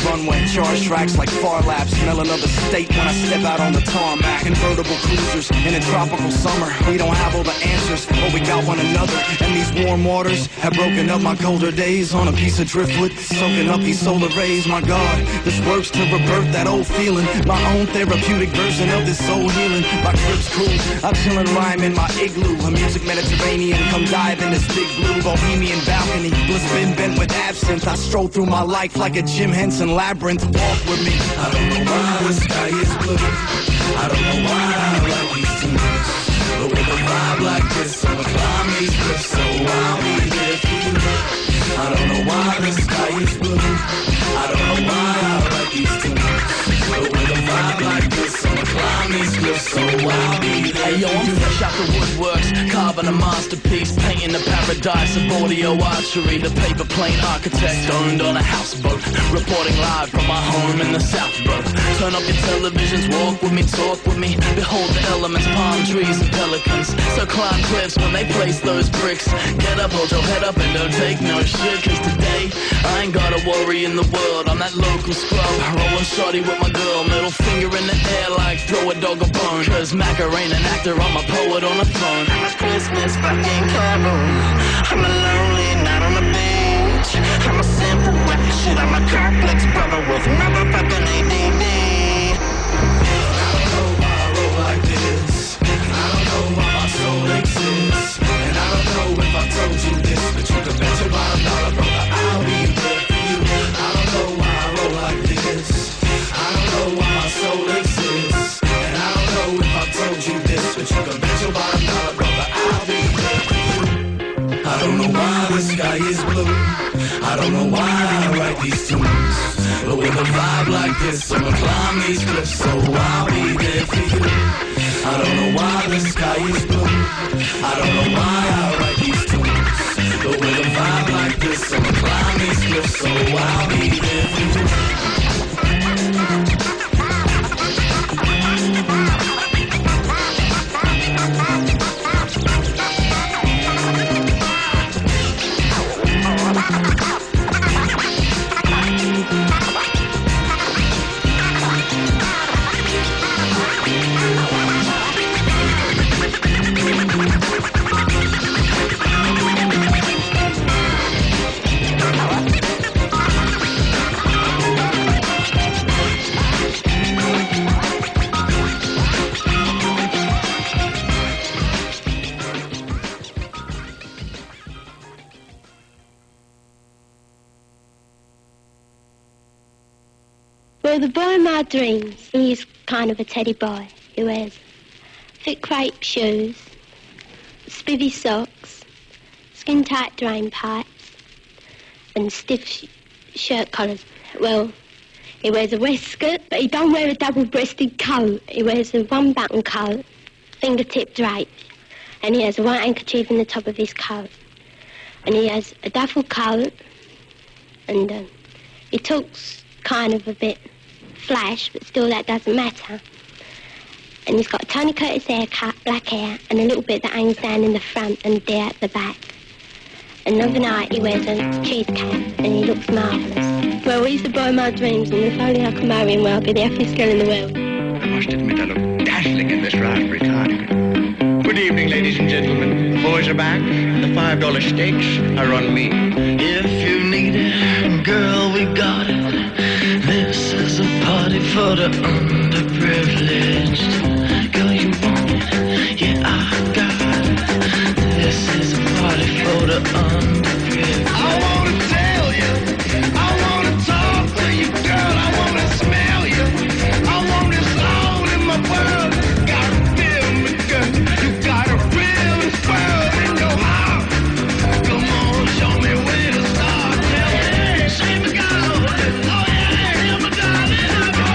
Supercharged tracks like Far Lap, smell another state when I step out on the tarmac. Convertible cruisers in a tropical summer. We don't have all the answers, but we got one another. And these warm waters have broken up my colder days. On a piece of driftwood, soaking up these solar rays. My God, this works to revert that old feeling. My own therapeutic version of this soul healing. My crib's cool, I chill and rhyme in my igloo. A music Mediterranean, come dive in this big blue bohemian balcony. Bliss been bent with absinthe. I stroll through my life like a Jim Henson labyrinth. Walk with me. I don't know why the sky is blue. I don't know why I like these tunes. But with a vibe like this, I'ma climb these cliffs, so I'll be there for you. I don't know why the sky is blue. I don't know why I like these tunes. But with a vibe like this, I'ma climb these cliffs, so I'll be there. Hey yo, I'm fresh out the woodworks, carving a masterpiece, painting the paradise of audio archery. The paper plane architect owned on a houseboat, reporting live from my home in the South Road. Turn up your televisions, walk with me, talk with me. Behold the elements, palm trees and pelicans. So climb cliffs when they place those bricks. Get up, hold your head up and don't take no shit. Cause today, I ain't got a worry in the world. I'm that local scrub, rolling shorty with my girl. Middle finger in the air like throw a dog a bone. Cause Macarena an actor, I'm a poet on a throne. I'm a Christmas fucking carol. I'm a lonely night on the beach. I'm a simple ratchet, I'm a complex brother with motherfucking ADD. Like this. I don't know why my soul exists. And I don't know if I told you this, but you can bet your bottom dollar, brother, I'll be there for you. I don't know why I roll like this. I don't know why my soul exists. And I don't know if I told you this, but you can bet your bottom dollar, brother, I'll be there for you. I don't know why the sky is blue. I don't know why I write these tunes. But with a vibe like this, I'ma climb these cliffs, so I'll be there for you. I don't know why the sky is blue. I don't know why I write these tunes. But with a vibe like this, I'ma climb these cliffs, so I'll be there for you. Well, the boy in my dreams, he's kind of a teddy boy. He wears thick crepe shoes, spivvy socks, skin-tight drain pipes, and stiff shirt collars. Well, he wears a waistcoat, but he don't wear a double-breasted coat. He wears a one-button coat, fingertip draped, and he has a white handkerchief in the top of his coat. And he has a duffel coat, and he talks kind of a bit flash, but still that doesn't matter. And he's got a Tony Curtis haircut, black hair, and a little bit that hangs down in the front and there at the back. And overnight he wears a cheese cap, and he looks marvellous. Well, he's the boy of my dreams, and if only I could marry him, well, I'd be the happiest girl in the world. I must admit I look dazzling in this raspberry cardigan. Good evening, ladies and gentlemen. The boys are back, and the $5 stakes are on me. If you need it, girl, we got it. This is a party for the underprivileged. Girl, you want it? Yeah, I got it. This is a party for the underprivileged. I wanna tell you, I wanna talk to you, girl. I wanna smell you. I want this all in my world. Gotta feel me, girl. You got a real world in your heart. Come on, show me where to start. Tell me, shape me, girl. Oh yeah, tell me, darling, I'll be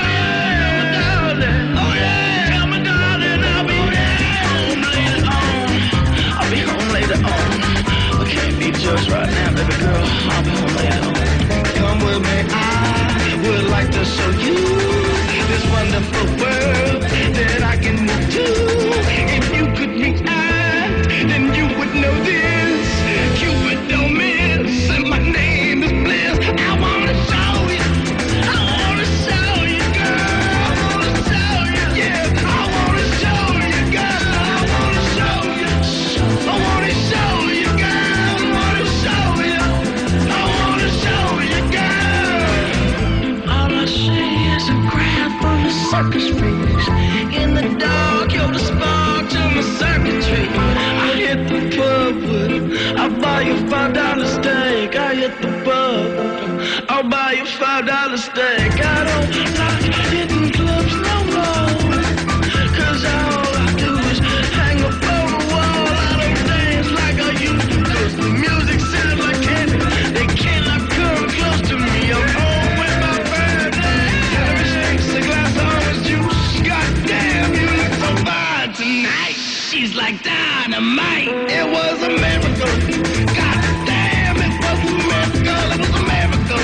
there. Oh yeah, tell me, darling, I'll be there. Home later on. I'll be home later on. I can't be judged right now, baby girl. I'll be home later on. Come with me, I would like to show you this wonderful world that I can move to. If you could react, then you would know this. Cupid don't miss, and my name is Bliss. I wanna show you, I wanna is a crowd full of circus freaks. In the dark, you're the spark to my circuitry. I hit the pub with, I'll buy you $5 steak. I hit the pub, I'll buy you $5 steak. I don't like hitting clubs no more, 'cause all I do is hang up on the wall. I don't dance like I used to, 'cause the music sounds like candy. They cannot come close to me. I'm home with my family. Every shakes a glass of orange juice. Goddamn, you look so fine tonight. She's like dynamite. It was a miracle. Goddamn, it was a miracle. It was a miracle.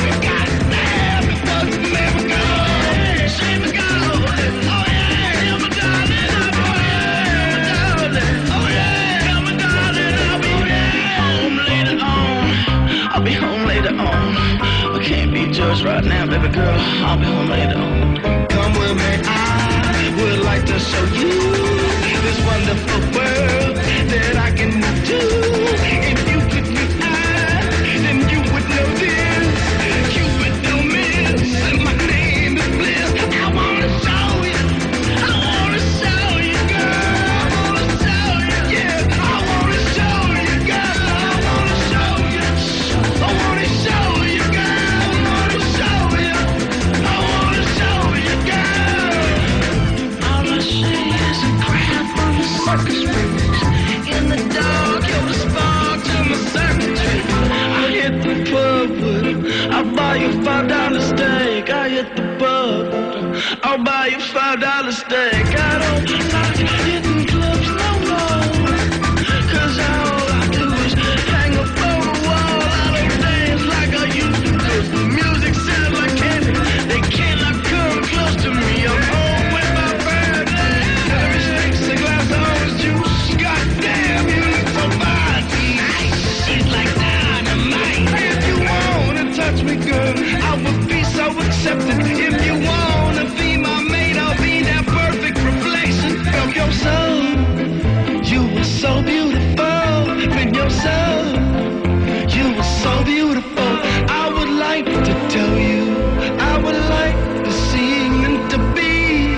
Goddamn, it was a miracle. She me go. Oh yeah, you're my darling. Oh yeah, my darling. Oh yeah, you're my darling. I'll be home later on. I'll be home later on. I can't be judged right now, baby girl. I'll be home later on. Come with me, I would like to show you this wonderful world that I can do. If you could be I, then you would know this. You would know miss, and my name is Bliss. I wanna show you, I wanna show you, girl. I wanna show you, yeah. I wanna show you, girl. I wanna show you. I wanna show you, girl. I wanna show you. I wanna show you, girl. All I see is a crowd full of circus freaks. In the dark, you're the spark to my circuitry. I hit the pub with, I'll buy you $5 steak. I hit the pub, I'll buy you $5 steak. I don't like hitting clubs no more, 'cause all I do is hang up on the wall. I don't dance like I used to, 'cause the music sounds like candy. They cannot come close to me. I'm home with my family. Every shakes a glass of orange juice. Goddamn, you look so fine tonight. She's like dynamite. If you wanna touch me, girl, I would be so accepted. If you wanna be my mate, I'll be that perfect reflection of your soul. You were so beautiful with your soul. You were so beautiful. I would like to tell you, I would like to sing and to be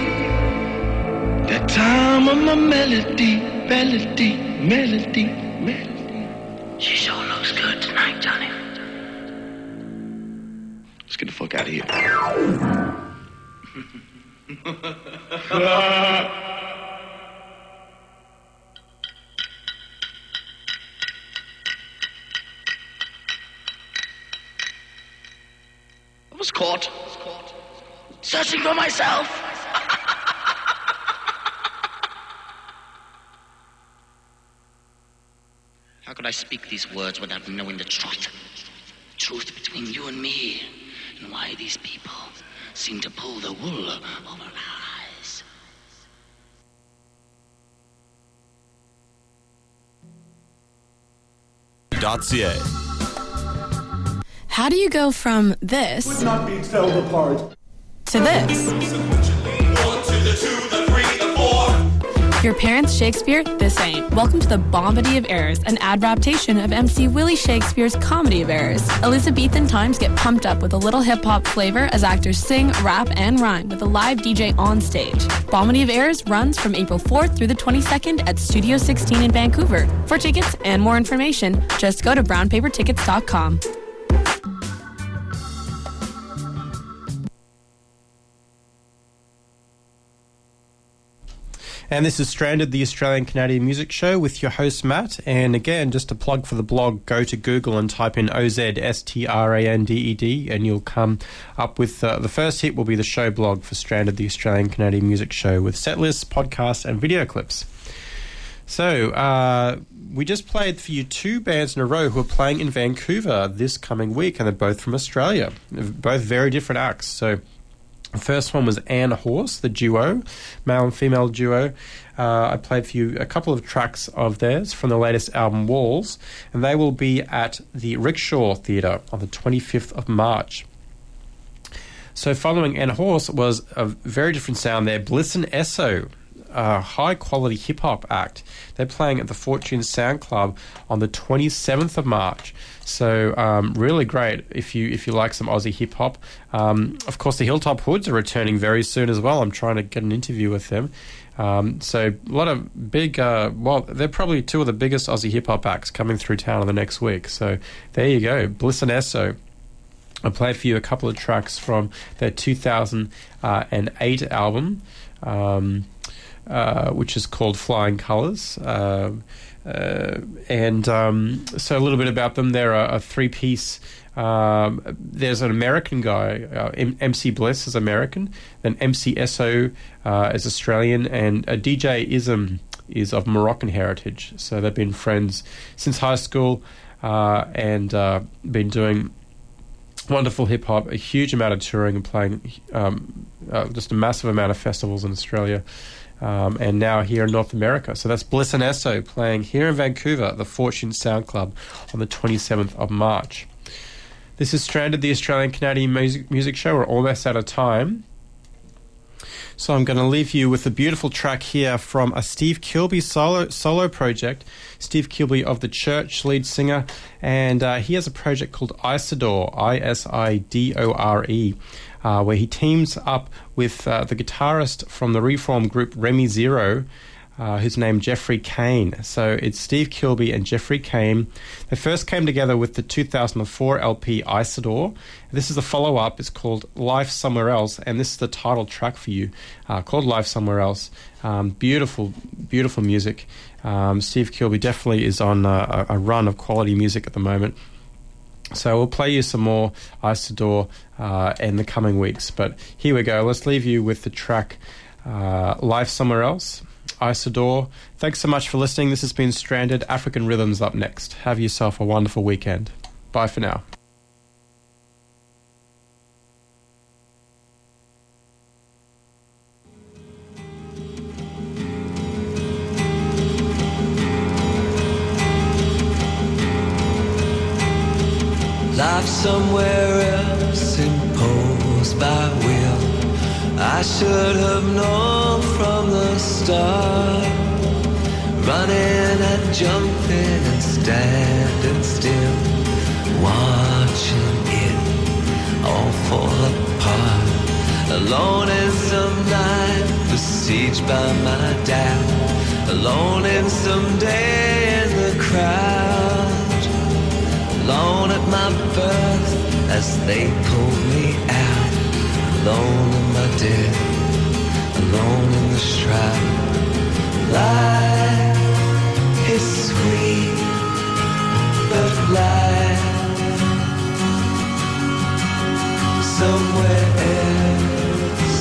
that time of my melody, melody, melody, melody. She sure looks good tonight, Johnny. Let's get the fuck out of here. I was caught. Searching for myself. How could I speak these words without knowing the truth? Truth between you and me, and why these people seem to pull the wool over our eyes. .ca. How do you go from this Would not be felled apart to this? Your parents' Shakespeare? This ain't. Welcome to the Bombity of Errors, an adaptation of MC Willie Shakespeare's Comedy of Errors. Elizabethan times get pumped up with a little hip-hop flavor as actors sing, rap, and rhyme with a live DJ on stage. Bombity of Errors runs from April 4th through the 22nd at Studio 16 in Vancouver. For tickets and more information, just go to brownpapertickets.com. And this is Stranded, the Australian-Canadian music show with your host, Matt. And again, just a plug for the blog, go to Google and type in OZSTRANDED and you'll come up with the first hit will be the show blog for Stranded, the Australian-Canadian music show with set lists, podcasts and video clips. So, we just played for you two bands in a row who are playing in Vancouver this coming week, and they're both from Australia. Both very different acts. So, the first one was Anne Horse, the duo, male and female duo. I played for you a couple of tracks of theirs from the latest album, Walls, and they will be at the Rickshaw Theatre on the 25th of March. So following Anne Horse was a very different sound there. Bliss and Esso high-quality hip-hop act. They're playing at the Fortune Sound Club on the 27th of March. So really great if you like some Aussie hip-hop. Of course, the Hilltop Hoods are returning very soon as well. I'm trying to get an interview with them. So a lot of big, they're probably two of the biggest Aussie hip-hop acts coming through town in the next week. So there you go, Bliss and Esso. I played for you a couple of tracks from their 2008 album, which is called Flying Colours. So a little bit about them. They're a three-piece. There's an American guy, MC Bliss is American, then MC Esso is Australian, and DJ Ism is of Moroccan heritage. So they've been friends since high school and been doing wonderful hip-hop, a huge amount of touring and playing just a massive amount of festivals in Australia and now here in North America. So that's Bliss and Esso playing here in Vancouver at the Fortune Sound Club on the 27th of March. This is Stranded, the Australian-Canadian music show. We're almost out of time. So I'm going to leave you with a beautiful track here from a Steve Kilbey solo project. Steve Kilbey of The Church, lead singer, and he has a project called Isidore, I-S-I-D-O-R-E, where he teams up with the guitarist from the reform group Remy Zero, who's named Jeffrey Kane. So it's Steve Kilbey and Jeffrey Kane. They first came together with the 2004 LP Isidore. This is the follow-up. It's called Life Somewhere Else, and this is the title track for you, called Life Somewhere Else. Beautiful, beautiful music. Steve Kilbey definitely is on a run of quality music at the moment. So we'll play you some more Isidore in the coming weeks. But here we go. Let's leave you with the track Life Somewhere Else. Isidore. Thanks so much for listening. This has been Stranded. African Rhythms up next. Have yourself a wonderful weekend. Bye for now. Life somewhere else imposed by will. I should have known from the start. Running and jumping and standing still, watching it all fall apart. Alone in some night, besieged by my doubt. Alone in some day in the crowd. Alone at my birth as they pulled me out. Alone in my death, alone in the shroud. Life is sweet, but life somewhere else.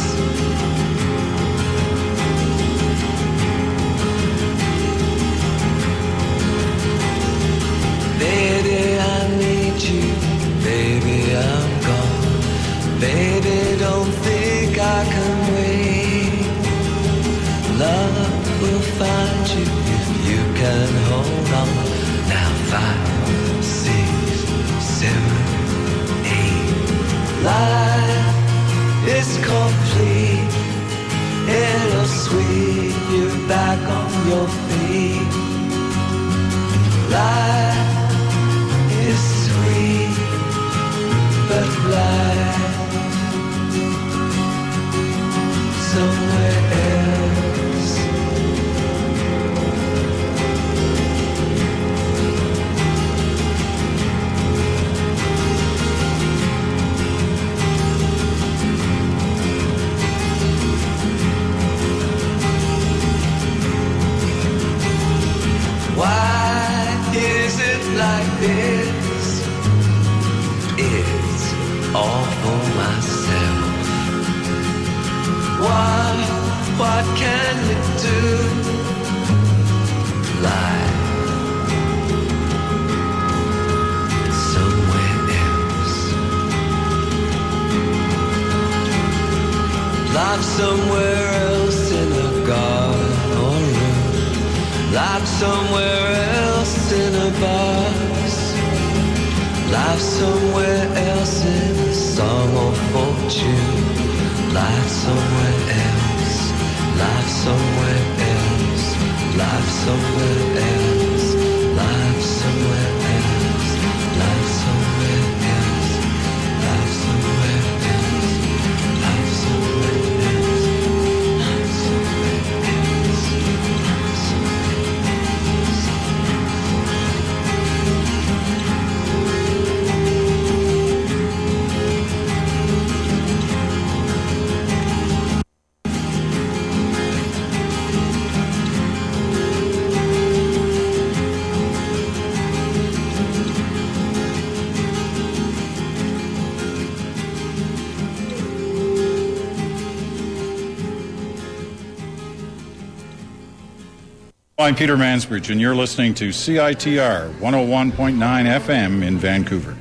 Baby, I need you. Baby, I'm gone. Baby, don't think I can wait. Love will find you if you can hold on. Now 5, 6, 7, 8. Life is complete. It'll sweep you back on your feet. Life is sweet, but life somewhere else. Why is it like this? It's all for myself. What can you do? Life somewhere else. Life somewhere else in a garden or room. Life somewhere else in a bus. Life somewhere else in a song of fortune. Life somewhere else. life somewhere else, life somewhere else, life somewhere else, life somewhere else, life somewhere else, life somewhere else, life somewhere else, life I'm Peter Mansbridge, and you're listening to CITR 101.9 FM in Vancouver.